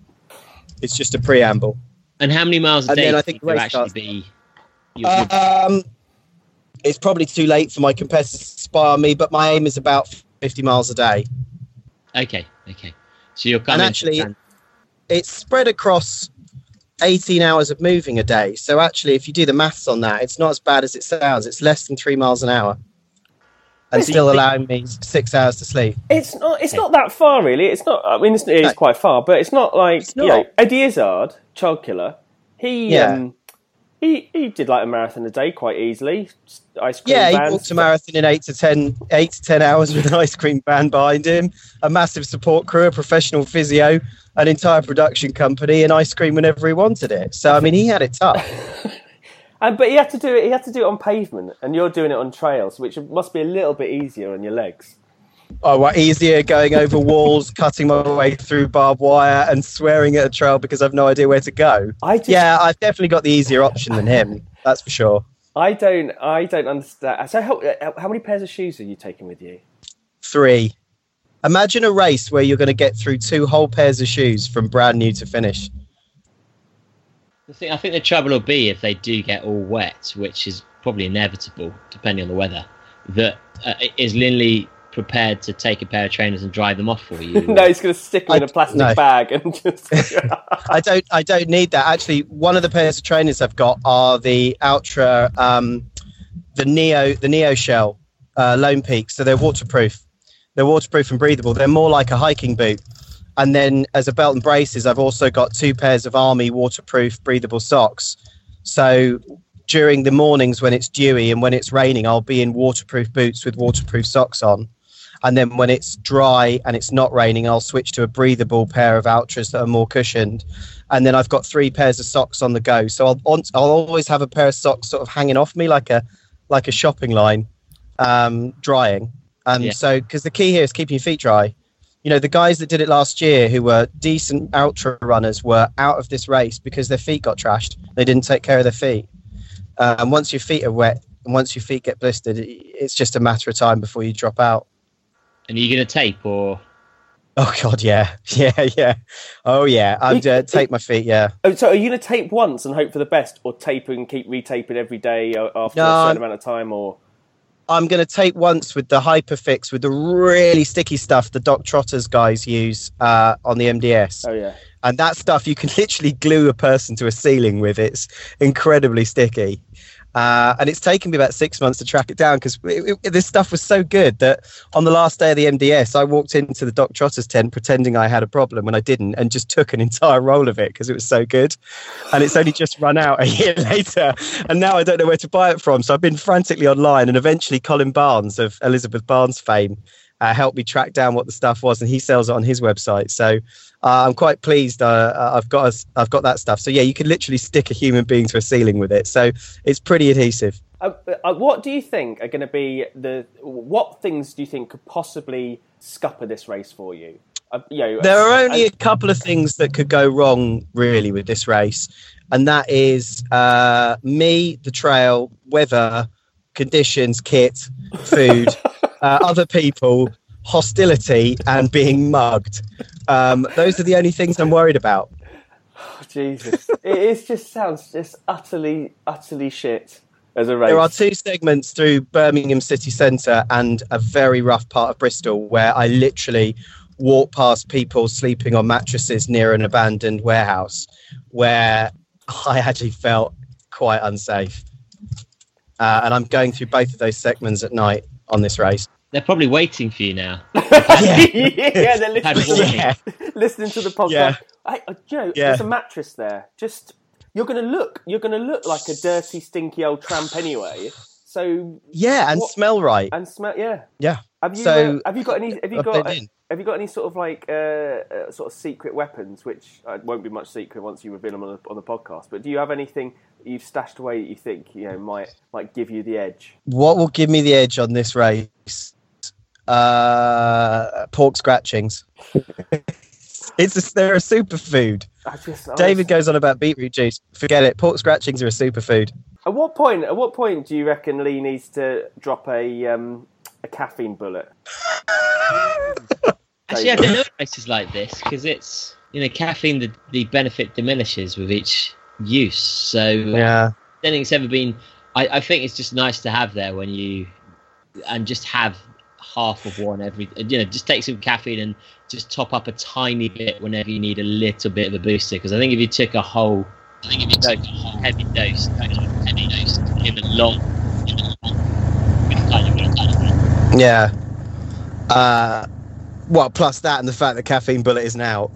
it's just a preamble. And how many miles a and day then I do think you the race actually starts. be? You're, you're... Um, it's probably too late for my competitors to spy on me, but my aim is about fifty miles a day. Okay, okay. So you're coming. And actually, it's spread across eighteen hours of moving a day. So actually, if you do the maths on that, it's not as bad as it sounds. It's less than three miles an hour, and It's- still allowing me six hours to sleep. It's not. It's not that far, really. It's not. I mean, it's, it is No. quite far, but it's not like It's you know, not. Eddie Izzard, Child Killer. He Yeah. um, he he did like a marathon a day quite easily. Ice cream Yeah, he vans. walked a marathon in eight to ten, eight to ten hours with an ice cream van behind him, a massive support crew, a professional physio, an entire production company, and ice cream whenever he wanted it. So I mean, he had it tough. And but he had to do it. He had to do it on pavement, and you're doing it on trails, which must be a little bit easier on your legs. Oh, well, easier going over walls, cutting my way through barbed wire, and swearing at a trail because I've no idea where to go. I just, Yeah, I've definitely got the easier option than him. That's for sure. I don't. I don't understand. So how how many pairs of shoes are you taking with you? Three. Imagine a race where you're going to get through two whole pairs of shoes from brand new to finish. The thing, I think the trouble will be if they do get all wet, which is probably inevitable depending on the weather. That uh, is Linley prepared to take a pair of trainers and dry them off for you? No, he's going to stick them in I- a plastic no. bag and just. I don't. I don't need that. Actually, one of the pairs of trainers I've got are the Ultra, um, the Neo, the Neo Shell uh, Lone Peak. So they're waterproof. They're waterproof and breathable. They're more like a hiking boot. And then, as a belt and braces, I've also got two pairs of Army waterproof, breathable socks. So during the mornings when it's dewy and when it's raining, I'll be in waterproof boots with waterproof socks on. And then when it's dry and it's not raining, I'll switch to a breathable pair of Ultras that are more cushioned. And then I've got three pairs of socks on the go. So I'll I'll always have a pair of socks sort of hanging off me like a like a shopping line, um, drying. And Yeah. so, because the key here is keeping your feet dry. You know, the guys that did it last year who were decent ultra runners were out of this race because their feet got trashed. They didn't take care of their feet. Uh, and once your feet are wet and once your feet get blistered, it, it's just a matter of time before you drop out. And are you going to tape or? Oh God, yeah, yeah, yeah. Oh yeah, I'd uh, tape my feet. Yeah. Oh, so are you going to tape once and hope for the best, or tape and keep retaping every day uh, after No, a certain I'm- amount of time, or? I'm going to tape once with the Hyperfix, with the really sticky stuff the Doc Trotters guys use uh, on the M D S. Oh yeah. And that stuff you can literally glue a person to a ceiling with. It's incredibly sticky. Uh, and it's taken me about six months to track it down because this stuff was so good that on the last day of the M D S, I walked into the Doc Trotters tent pretending I had a problem when I didn't and just took an entire roll of it because it was so good. And it's only just run out a year later. And now I don't know where to buy it from. So I've been frantically online, and eventually Colin Barnes of Elizabeth Barnes fame uh, helped me track down what the stuff was, and he sells it on his website. So uh, I'm quite pleased. Uh, I've got a, I've got that stuff. So yeah, you can literally stick a human being to a ceiling with it. So it's pretty adhesive. Uh, uh, what do you think are going to be the? What things do you think could possibly scupper this race for you? Uh, you know, there are uh, only uh, a couple of things that could go wrong, really, with this race, and that is uh, me, the trail, weather, conditions, kit, food, uh, other people, hostility, and being mugged. Um, those are the only things I'm worried about. Oh, Jesus, it is just sounds just utterly, utterly shit as a race. There are two segments through Birmingham city centre and a very rough part of Bristol where I literally walk past people sleeping on mattresses near an abandoned warehouse where I actually felt quite unsafe. Uh, and I'm going through both of those segments at night on this race. They're probably waiting for you now. yeah. yeah, they're listening to, the, Yeah. listening to the podcast. Yeah. I, uh, you know, Yeah. there's a mattress there. Just you're going to look, you're going to look like a dirty, stinky old tramp anyway. So Yeah, and what- smell right. and smell, yeah. Yeah. Have you So, uh, have you got any? Have you I've got? been in. Have you got any sort of like uh, uh, sort of secret weapons, which uh, won't be much secret once you reveal them on the, on the podcast? But do you have anything that you've stashed away that you think you know might might give you the edge? What will give me the edge on this race? Uh, pork scratchings. It's a, they're a superfood. I just I David was- goes on about beetroot juice. Forget it. Pork scratchings are a superfood. At what point? At what point do you reckon Lee needs to drop a um, a caffeine bullet? Actually, I don't know races like this because it's, you know, caffeine, the, the benefit diminishes with each use. So uh, Yeah. I don't think it's ever been. I, I think it's just nice to have there when you, and just have half of one every. You know, just take some caffeine and just top up a tiny bit whenever you need a little bit of a booster. Because I think if you took a whole, I think if you took a whole heavy dose, heavy dose in a long, in a long, with kind of, kind of, Yeah. Uh, well, plus that and the fact that caffeine bullet isn't out.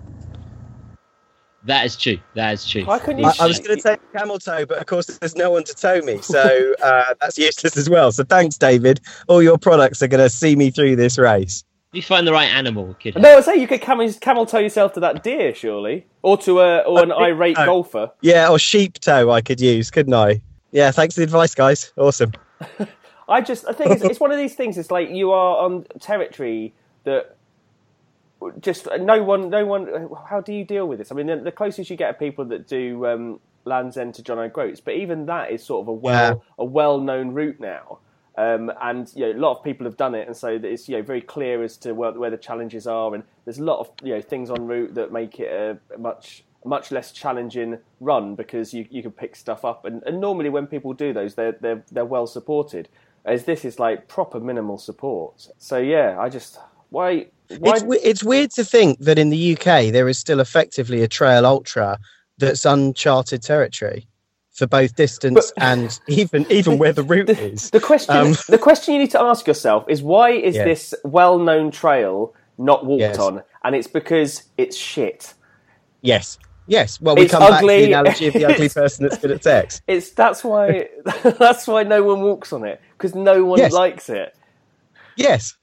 that is true. That is true. Why couldn't you I, sh- I was going to take camel toe, but of course there's no one to tow me, so uh, that's useless as well. So thanks, David. All your products are going to see me through this race. If you find the right animal, kid. No, I say you could camel, camel toe yourself to that deer, surely, or to a or an I think irate so. golfer. Yeah, or sheep toe I could use, couldn't I? Yeah, thanks for the advice, guys. Awesome. I just, I think it's, it's one of these things. It's like you are on territory that just no one, no one. How do you deal with this? I mean, the, the closest you get are people that do um, Land's End to John O'Groats, but even that is sort of a well, Yeah. a well-known route now. Um, and you know, a lot of people have done it, and so that it's you know very clear as to where, where the challenges are. And there's a lot of you know things en route that make it a, a much much less challenging run because you, you can pick stuff up. And, and normally when people do those, they're they're they're well supported. As this is like proper minimal support. So yeah, I just why why It's, we- it's weird to think that in the U K there is still effectively a trail ultra that's uncharted territory for both distance But- and even even where the route the, is. the question Um, the question you need to ask yourself is why is Yeah. this well-known trail not walked Yes. on? And it's because it's shit. Yes, yes. Well, we It's come back to ugly. the analogy of the ugly It's- person that's good at sex. It's that's why that's why no one walks on it because no one Yes. likes it. Yes.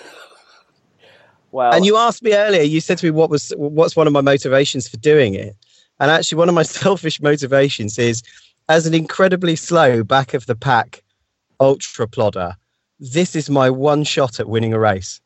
Well, And you asked me earlier, you said to me, what was what's one of my motivations for doing it? And actually, one of my selfish motivations is, as an incredibly slow back of the pack ultra plodder, this is my one shot at winning a race.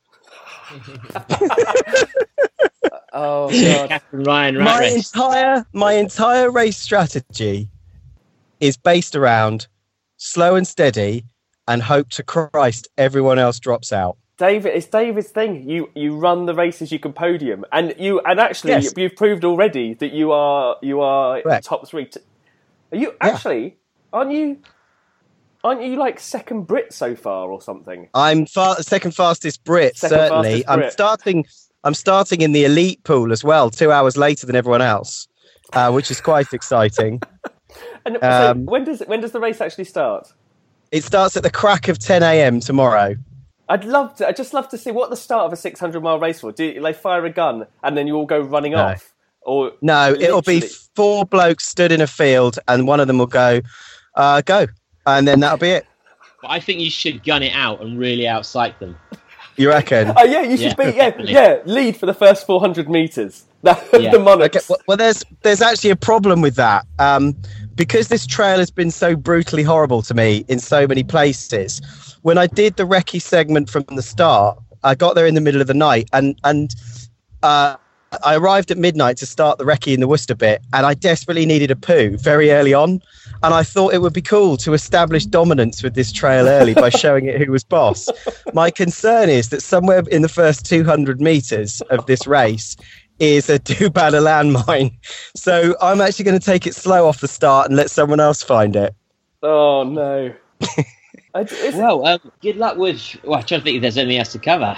oh god, Captain Ryan, right my race. entire my entire race strategy is based around slow and steady, and hope to Christ everyone else drops out. David, it's David's thing. You you run the races you can podium, and you and actually Yes. you've proved already that you are you are Correct. top three. T- are you actually? Aren't you? Aren't you like second Brit so far or something? I'm fa- second fastest Brit, Second certainly. fastest I'm Brit. starting. I'm starting in the elite pool as well, two hours later than everyone else, uh, which is quite exciting. And Um, so when does when does the race actually start? It starts at the crack of ten a.m. tomorrow. I'd love to. I'd just love to see what the start of a six hundred mile race for. Do you, they fire a gun and then you all go running No. off? Or No, it'll be literally- four blokes stood in a field, and one of them will go, uh, "Go," and then that'll be it. But I think you should gun it out and really outsight them. You reckon? Oh yeah, you should Yeah, be yeah definitely. yeah lead for the first four hundred meters. That's Yeah. the Monarchs. Okay, well, well, there's there's actually a problem with that um, because this trail has been so brutally horrible to me in so many places, when I did the recce segment from the start, I got there in the middle of the night and, and uh, I arrived at midnight to start the recce in the Worcester bit, and I desperately needed a poo very early on. And I thought it would be cool to establish dominance with this trail early by showing it who was boss. My concern is that somewhere in the first two hundred metres of this race is a Dubada landmine. So I'm actually going to take it slow off the start and let someone else find it. Oh, no. I, well, um, good luck with... Well, I'm trying to think if there's anything else to cover.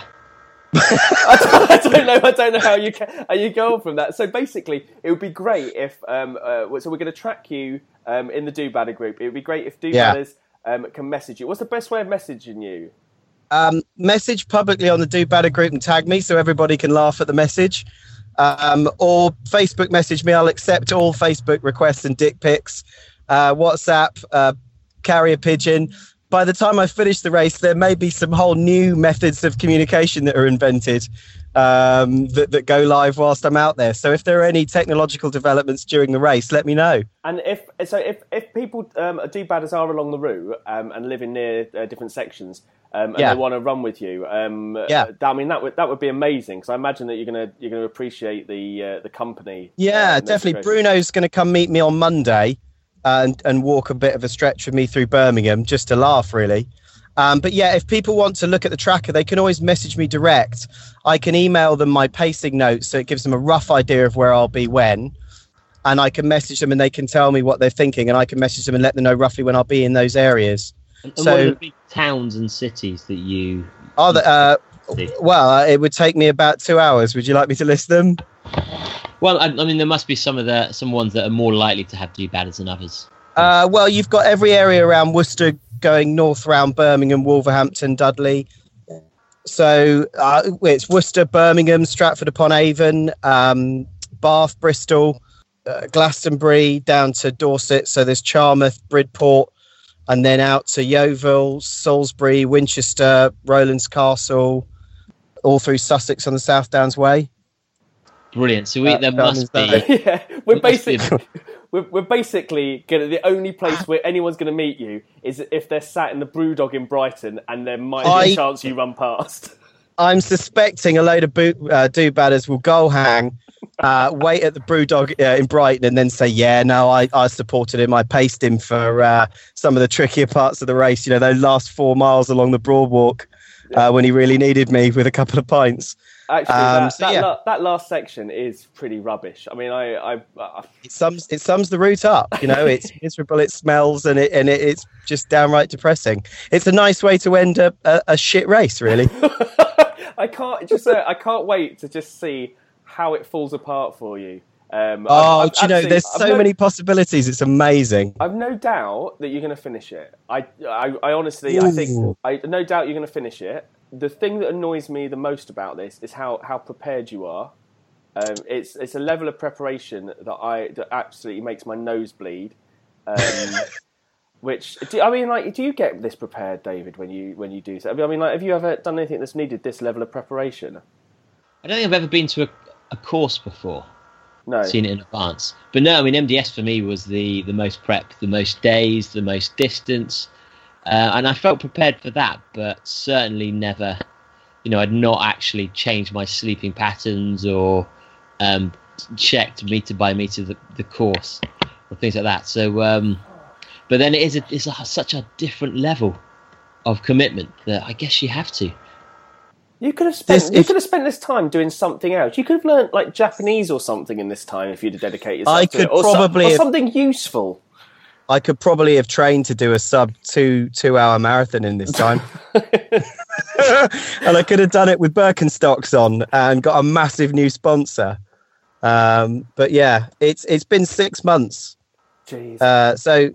I, don't, I don't know. I don't know how you can, how you go on from that. So basically, it would be great if... Um, uh, so we're going to track you um, in the Dubada group. It would be great if Dubadas yeah. um, can message you. What's the best way of messaging you? Um, message publicly on the Dubada group and tag me so everybody can laugh at the message. Um, or Facebook message me. I'll accept all Facebook requests and dick pics. Uh, WhatsApp, uh, carrier pigeon. By the time I finish the race, there may be some whole new methods of communication that are invented um, that, that go live whilst I'm out there. So if there are any technological developments during the race, let me know. And if so, if if people um, Dubadas are along the route um, and living near uh, different sections. Um, and yeah. they want to run with you. Um, yeah, I mean that would that would be amazing because I imagine that you're gonna you're gonna appreciate the uh, the company. Yeah, uh, definitely. Bruno's going to come meet me on Monday and and walk a bit of a stretch with me through Birmingham just to laugh, really. Um, but yeah, if people want to look at the tracker, they can always message me direct. I can email them my pacing notes, so it gives them a rough idea of where I'll be when. And I can message them and they can tell me what they're thinking, and I can message them and let them know roughly when I'll be in those areas. And so, what are the big towns and cities that you... Oh, the, uh, well, uh, it would take me about two hours. Would you like me to list them? Well, I, I mean, there must be some of the some ones that are more likely to have Dubadas than others. Uh, well, you've got every area around Worcester going north around Birmingham, Wolverhampton, Dudley. So uh, it's Worcester, Birmingham, Stratford-upon-Avon, um, Bath, Bristol, uh, Glastonbury, down to Dorset. So there's Charmouth, Bridport, and then out to Yeovil, Salisbury, Winchester, Rowlands Castle, all through Sussex on the South Downs Way. Brilliant. So we, Uh, there must be... yeah, we're there must be basically we're, we're basically gonna the only place where anyone's going to meet you is if they're sat in the Brewdog in Brighton, and there might be I- a chance you run past. I'm suspecting a load of boot, uh, do-badders will goal hang, uh, wait at the Brewdog uh, in Brighton and then say, yeah, no, I, I supported him. I paced him for uh, some of the trickier parts of the race, you know, those last four miles along the Broadwalk uh, when he really needed me with a couple of pints. Actually, Um, that, so, that, yeah. la- that last section is pretty rubbish. I mean, I... I, I It sums it sums the route up, you know. It's miserable, it smells, and it and it, it's just downright depressing. It's a nice way to end a, a, a shit race, really. I can't just. Uh, I can't wait to just see how it falls apart for you. Um, Oh, I've- I've do you know, absolutely- there's I've so no- many possibilities. It's amazing. I've no doubt that you're going to finish it. I, I, I honestly, I think, Ooh. I no doubt you're going to finish it. The thing that annoys me the most about this is how, how prepared you are. Um, it's it's a level of preparation that I that absolutely makes my nose bleed. Um, which do, I mean, like, do you get this prepared, David, when you when you do so? I mean, like, have you ever done anything that's needed this level of preparation? I don't think I've ever been to a, a course before. No. Seen it in advance. But no, I mean, M D S for me was the, the most prep, the most days, the most distance. Uh, and I felt prepared for that, but certainly never, you know, I'd not actually changed my sleeping patterns or um, checked meter by meter the, the course or things like that. So, um, but then it is a, it's a, such a different level of commitment that I guess you have to. You could have spent This- you if- could have spent this time doing something else. You could have learnt like Japanese or something in this time if you'd have dedicated yourself I to could it. Or, so- probably or have- something useful. I could probably have trained to do a sub two two hour marathon in this time. And I could have done it with Birkenstocks on and got a massive new sponsor. Um, but yeah, it's it's been six months. Jeez. Uh, so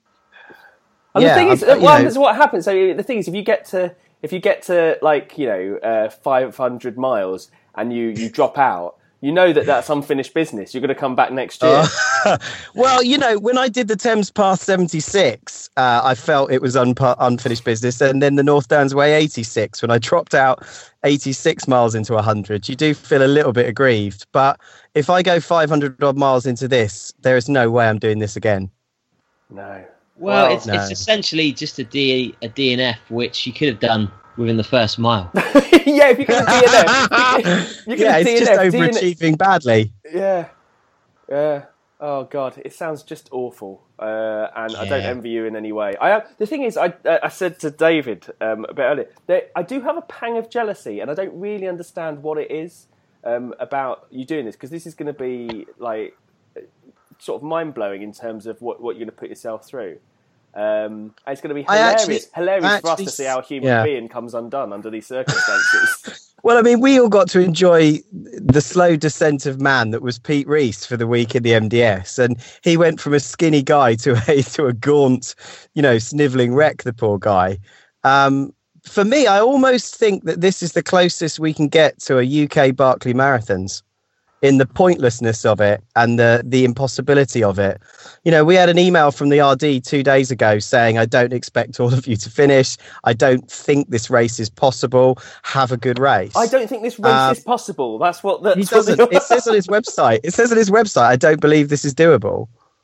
And yeah, the thing is, I'm- you what know- happens? What happens? So the thing is, if you get to if you get to like you know uh, five hundred miles and you you drop out, you know that that's unfinished business. You're going to come back next year. Uh, well, you know, when I did the Thames Pass seventy-six, uh, I felt it was un- unfinished business. And then the North Downs Way eighty-six, when I dropped out eighty-six miles into one hundred, you do feel a little bit aggrieved. But if I go five hundred odd miles into this, there is no way I'm doing this again. No. Well, Well, it's no. it's essentially just a D a D N F, which you could have done within the first mile. Yeah, if you can D N F, you can Yeah, it's D N F, just D N F. overachieving badly. Yeah, yeah. Oh God, it sounds just awful, uh, and I don't Yeah. envy you in any way. I have, the thing is, I uh, I said to David um, a bit earlier that I do have a pang of jealousy, and I don't really understand what it is um, about you doing this, because this is going to be like sort of mind blowing in terms of what, what you're going to put yourself through. Um, and it's going to be I hilarious, actually- hilarious I for us actually to see s- how a human yeah. being comes undone under these circumstances. Well, I mean, we all got to enjoy the slow descent of man that was Pete Reese for the week in the M D S, and he went from a skinny guy to a to a gaunt, you know, snivelling wreck. The poor guy. Um, for me, I almost think that this is the closest we can get to a U K Barclay Marathons, in the pointlessness of it and the the impossibility of it. You know, we had an email from the R D two days ago saying, I don't expect all of you to finish. I don't think this race is possible. Have a good race. I don't think this race Um, is possible. That's what that's He what doesn't. the- It says on his website. It says on his website, I don't believe this is doable.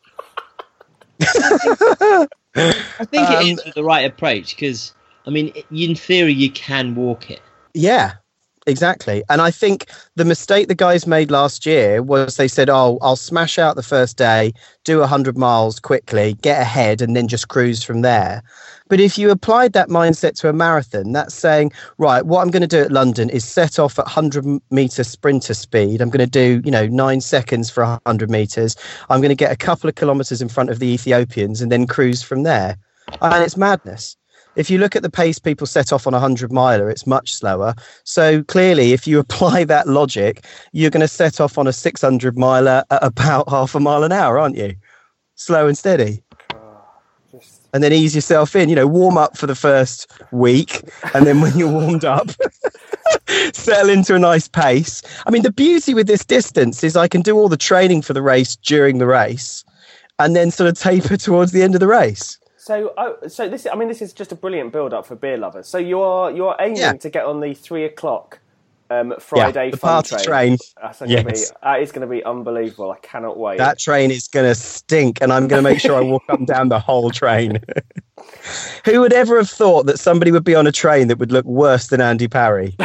I think Um, it is with the right approach because, I mean, in theory, you can walk it. Yeah, exactly. And I think the mistake the guys made last year was they said, oh, I'll smash out the first day, do one hundred miles quickly, get ahead, and then just cruise from there. But if you applied that mindset to a marathon, that's saying, right, what I'm going to do at London is set off at one hundred meter sprinter speed. I'm going to do, you know, nine seconds for one hundred meters. I'm going to get a couple of kilometers in front of the Ethiopians and then cruise from there. And it's madness. If you look at the pace people set off on a hundred miler, it's much slower. So clearly, if you apply that logic, you're going to set off on a six hundred miler at about half a mile an hour, aren't you? Slow and steady. And then ease yourself in, you know, warm up for the first week. And then when you're warmed up, settle into a nice pace. I mean, the beauty with this distance is I can do all the training for the race during the race and then sort of taper towards the end of the race. So, oh, so this, I mean, this is just a brilliant build-up for beer lovers. So you are you are aiming Yeah. to get on the three o'clock um, Friday Yeah, the fun party train. train. That's going to be Yes. that is going to be unbelievable. I cannot wait. That train is going to stink, and I'm going to make sure I walk up and down the whole train. Who would ever have thought that somebody would be on a train that would look worse than Andy Parry?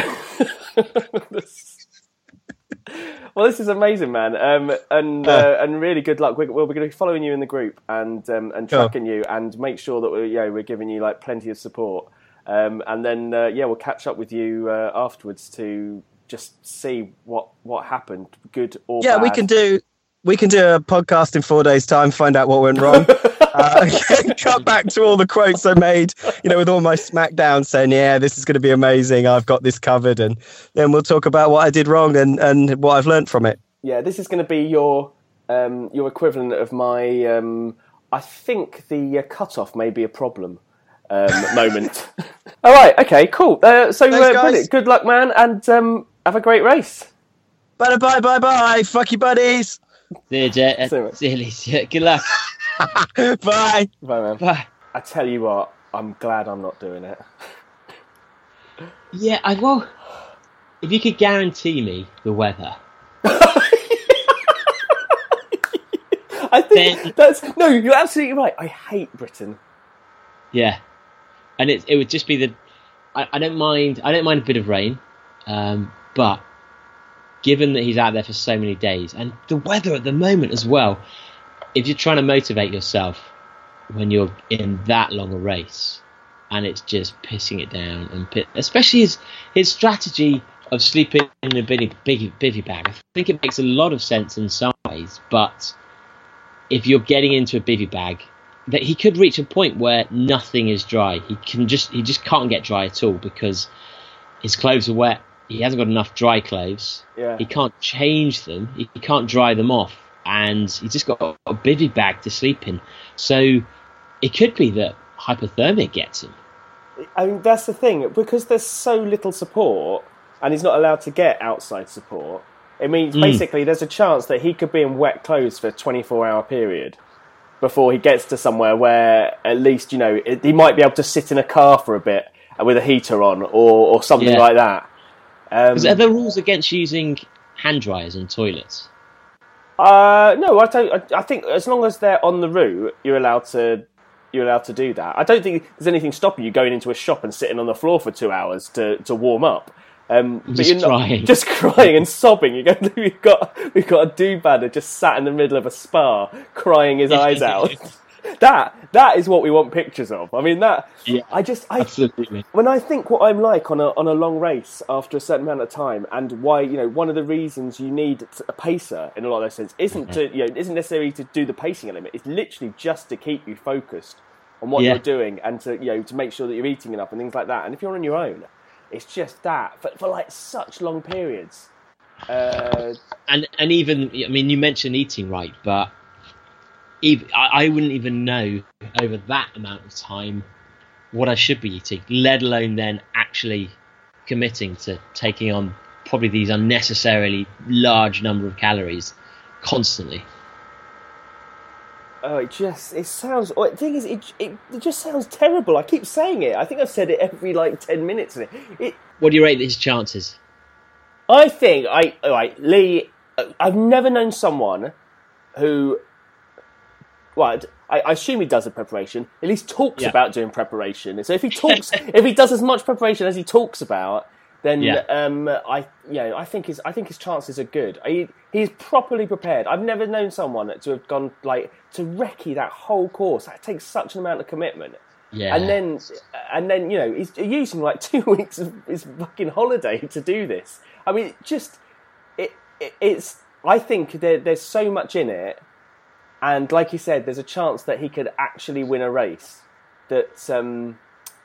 Well, this is amazing, man, um, and uh, and really good luck. We're, we'll be going to be following you in the group and um, and Sure. tracking you, and make sure that we're, yeah, we're giving you like plenty of support. Um, and then uh, yeah, we'll catch up with you uh, afterwards to just see what what happened, good or Yeah, bad. we can do we can do a podcast in four days' time, find out what went wrong. uh, cut back to all the quotes I made, you know, with all my smackdown saying, yeah, this is going to be amazing. I've got this covered. And then we'll talk about what I did wrong and, and what I've learned from it. Yeah, this is going to be your um, your equivalent of my. Um, I think the uh, cutoff may be a problem um, moment. All right, okay, cool. Uh, so Thanks, uh, guys. brilliant. Good luck, man, and um, have a great race. Bye, bye, bye, bye. Fuck you, buddies. See you, Jet. See you, mate. See you, Lisa. Good luck. Bye. Bye, man. Bye. I tell you what, I'm glad I'm not doing it. Yeah, I well, if you could guarantee me the weather, I think Then- that's no. You're absolutely right. I hate Britain. yeah, and it it would just be the. I, I don't mind. I don't mind a bit of rain, um, but given that he's out there for so many days and the weather at the moment as well, if you're trying to motivate yourself when you're in that long a race and it's just pissing it down, and pi- especially his his strategy of sleeping in a bivy, bivy, bivy bag, I think it makes a lot of sense in some ways, but if you're getting into a bivy bag, that he could reach a point where nothing is dry. He can just he just can't get dry at all because his clothes are wet. He hasn't got enough dry clothes. Yeah. He can't change them. He, he can't dry them off, and he's just got a bivy bag to sleep in. So it could be that hypothermia gets him. I mean, that's the thing, because there's so little support, and he's not allowed to get outside support. It means basically there's a chance that he could be in wet clothes for a twenty-four hour period before he gets to somewhere where at least, you know, it, he might be able to sit in a car for a bit with a heater on or, or something Yeah. like that. Um, Are there rules against using hand dryers in toilets? Uh, no, I don't. I, I think as long as they're on the route, you're allowed to. You're allowed to do that. I don't think there's anything stopping you going into a shop and sitting on the floor for two hours to, to warm up. Um, but Just you're not, crying. just crying and sobbing. You go, we've got we've got a doobadder just sat in the middle of a spa, crying his eyes out. That that is what we want pictures of. I mean, that. Yeah, I just I absolutely. when I think what I'm like on a on a long race after a certain amount of time, and why, you know, one of the reasons you need a pacer in a lot of those sense isn't Mm-hmm. to you know isn't necessarily to do the pacing element. It's literally just to keep you focused on what Yeah. you're doing and to you know to make sure that you're eating enough and things like that. And if you're on your own, it's just that for for like such long periods. Uh, And and even, I mean, you mentioned eating right, but even, I, I wouldn't even know over that amount of time what I should be eating, let alone then actually committing to taking on probably these unnecessarily large number of calories constantly. Oh, it just, it sounds, oh, the thing is, it, it it just sounds terrible. I keep saying it. I think I've said it every, like, ten minutes. It, it What do you rate his chances? I think, I, all right, Lee, I've never known someone who, well, I, I assume he does a preparation, at least talks Yeah. about doing preparation. So if he talks, if he does as much preparation as he talks about, then Yeah. um, I, you know, I think his, I think his chances are good. He, he's properly prepared. I've never known someone to have gone like to recce that whole course. That takes such an amount of commitment. Yeah. And then, and then you know, he's using like two weeks of his fucking holiday to do this. I mean, just it, it it's. I think there, there's so much in it, and like you said, there's a chance that he could actually win a race. That. Um,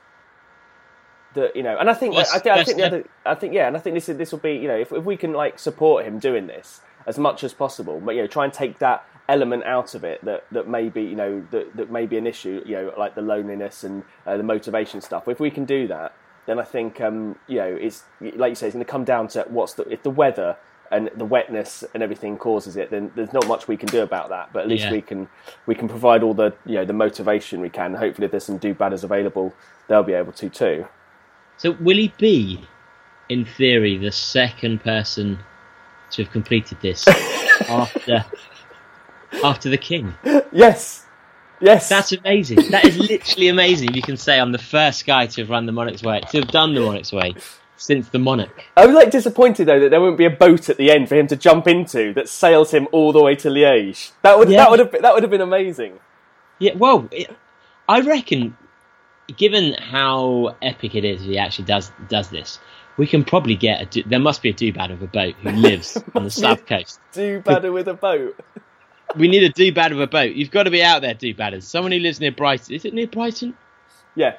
That, you know, and I think Well, I, think I think the that's- other, I think yeah, and I think this is, this will be, you know, if, if we can like support him doing this as much as possible, but you know, try and take that element out of it that, that may be, you know, that, that may be an issue, you know, like the loneliness and uh, the motivation stuff. If we can do that, then I think um, you know, it's like you say, it's going to come down to what's the if the weather and the wetness and everything causes it, then there's not much we can do about that. But at least Yeah. we can we can provide all the you know the motivation we can. Hopefully, if there's some do-badders available, they'll be able to too. So will he be, in theory, the second person to have completed this after after the King? Yes, yes. That's amazing. That is literally amazing. You can say I'm the first guy to have run the Monarch's Way, to have done the Monarch's Way since the Monarch. I was like disappointed though that there wouldn't be a boat at the end for him to jump into that sails him all the way to Liège. That would Yeah. that would have been, that would have been amazing. Yeah, well, it, I reckon, given how epic it is, if he actually does does this, we can probably get a. Do- there must be a doobad of a boat who lives on the south coast. Do badder with a boat. We need a doobad of a boat. You've got to be out there, doobadders. Someone who lives near Brighton. Is it near Brighton? Yeah.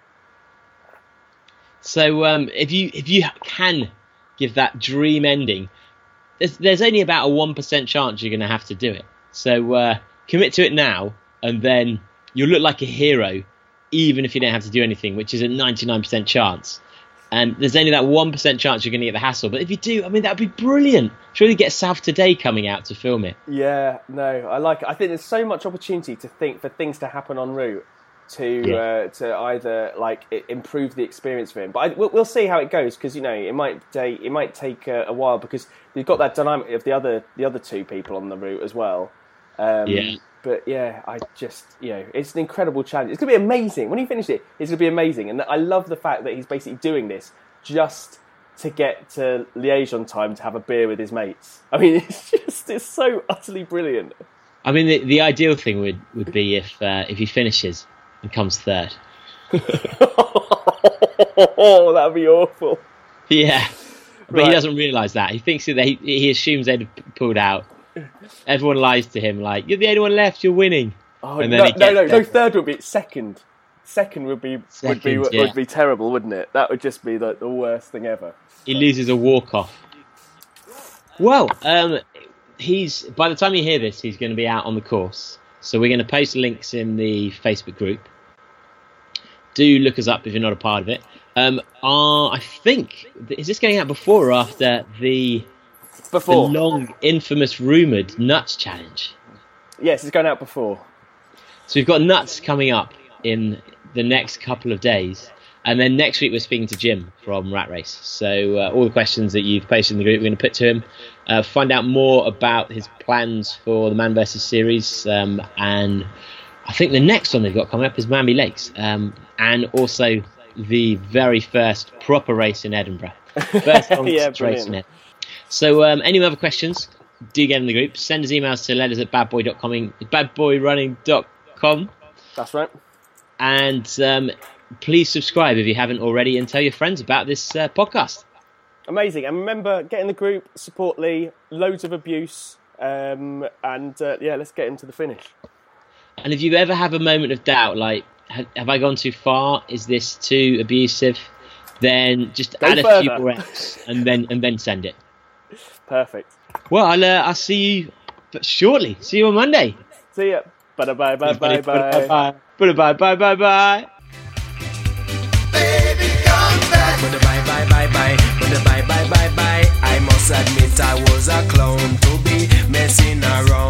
So um, if you if you can give that dream ending, there's there's only about a one percent chance you're going to have to do it. So uh, commit to it now, and then you'll look like a hero, even if you don't have to do anything, which is a ninety-nine percent chance. And there's only that one percent chance you're going to get the hassle. But if you do, I mean, that would be brilliant. Surely get South Today coming out to film it. Yeah, no, I like it. I think there's so much opportunity to think for things to happen en route to Yeah. uh, to either like i- improve the experience for him. But I, we'll, we'll see how it goes because you know it might take it might take uh, a while because you've got that dynamic of the other the other two people on the route as well. Um, Yeah. But yeah, I just you know it's an incredible challenge. It's gonna be amazing when he finishes it. It's gonna be amazing, and I love the fact that he's basically doing this just to get to Liège on time to have a beer with his mates. I mean, it's just it's so utterly brilliant. I mean, the, the ideal thing would, would be if uh, if he finishes and comes third. Oh, that'd be awful. Yeah, but Right. he doesn't realise that. He thinks that he, he assumes they'd have pulled out. Everyone lies to him like, you're the only one left, you're winning. Oh, And then no, he no, gets no, no. there. Third would be second. Second would be would be Second, would, yeah. be terrible, wouldn't it? That would just be the, the worst thing ever. He loses a walk-off. Well, um, he's by the time you hear this, he's going to be out on the course. So we're going to post links in the Facebook group. Do look us up if you're not a part of it. Um, uh, I think, is this going out before or after the, the Before, long, infamous, rumoured Nuts Challenge? yes, it's going out before. So we've got Nuts coming up in the next couple of days. And then next week we're speaking to Jim from Rat Race. So uh, all the questions that you've posted in the group we're going to put to him. Uh, find out more about his plans for the Man versus Series. Um, and I think the next one they've got coming up is Manby Lakes. Um, and also the very first proper race in Edinburgh. First yeah, race in Edinburgh. So um, any other questions, do get in the group. Send us emails to letters at badboy dot com, bad boy running dot com. That's right. And um, please subscribe if you haven't already, and tell your friends about this uh, podcast. Amazing. And remember, get in the group, support Lee, loads of abuse, um, and uh, yeah, let's get into the finish. And if you ever have a moment of doubt, like, have, have I gone too far? Is this too abusive? Then just Go add further. a few more X and then and then send it. Perfect. Well, I'll, uh, I'll see you shortly. See you on Monday. See ya. Bye bye bye bye bye. Bye bye bye bye bye bye. Baby, come back. When the bye bye bye bye, when the bye bye bye bye, I must admit I was a clown to be messing around.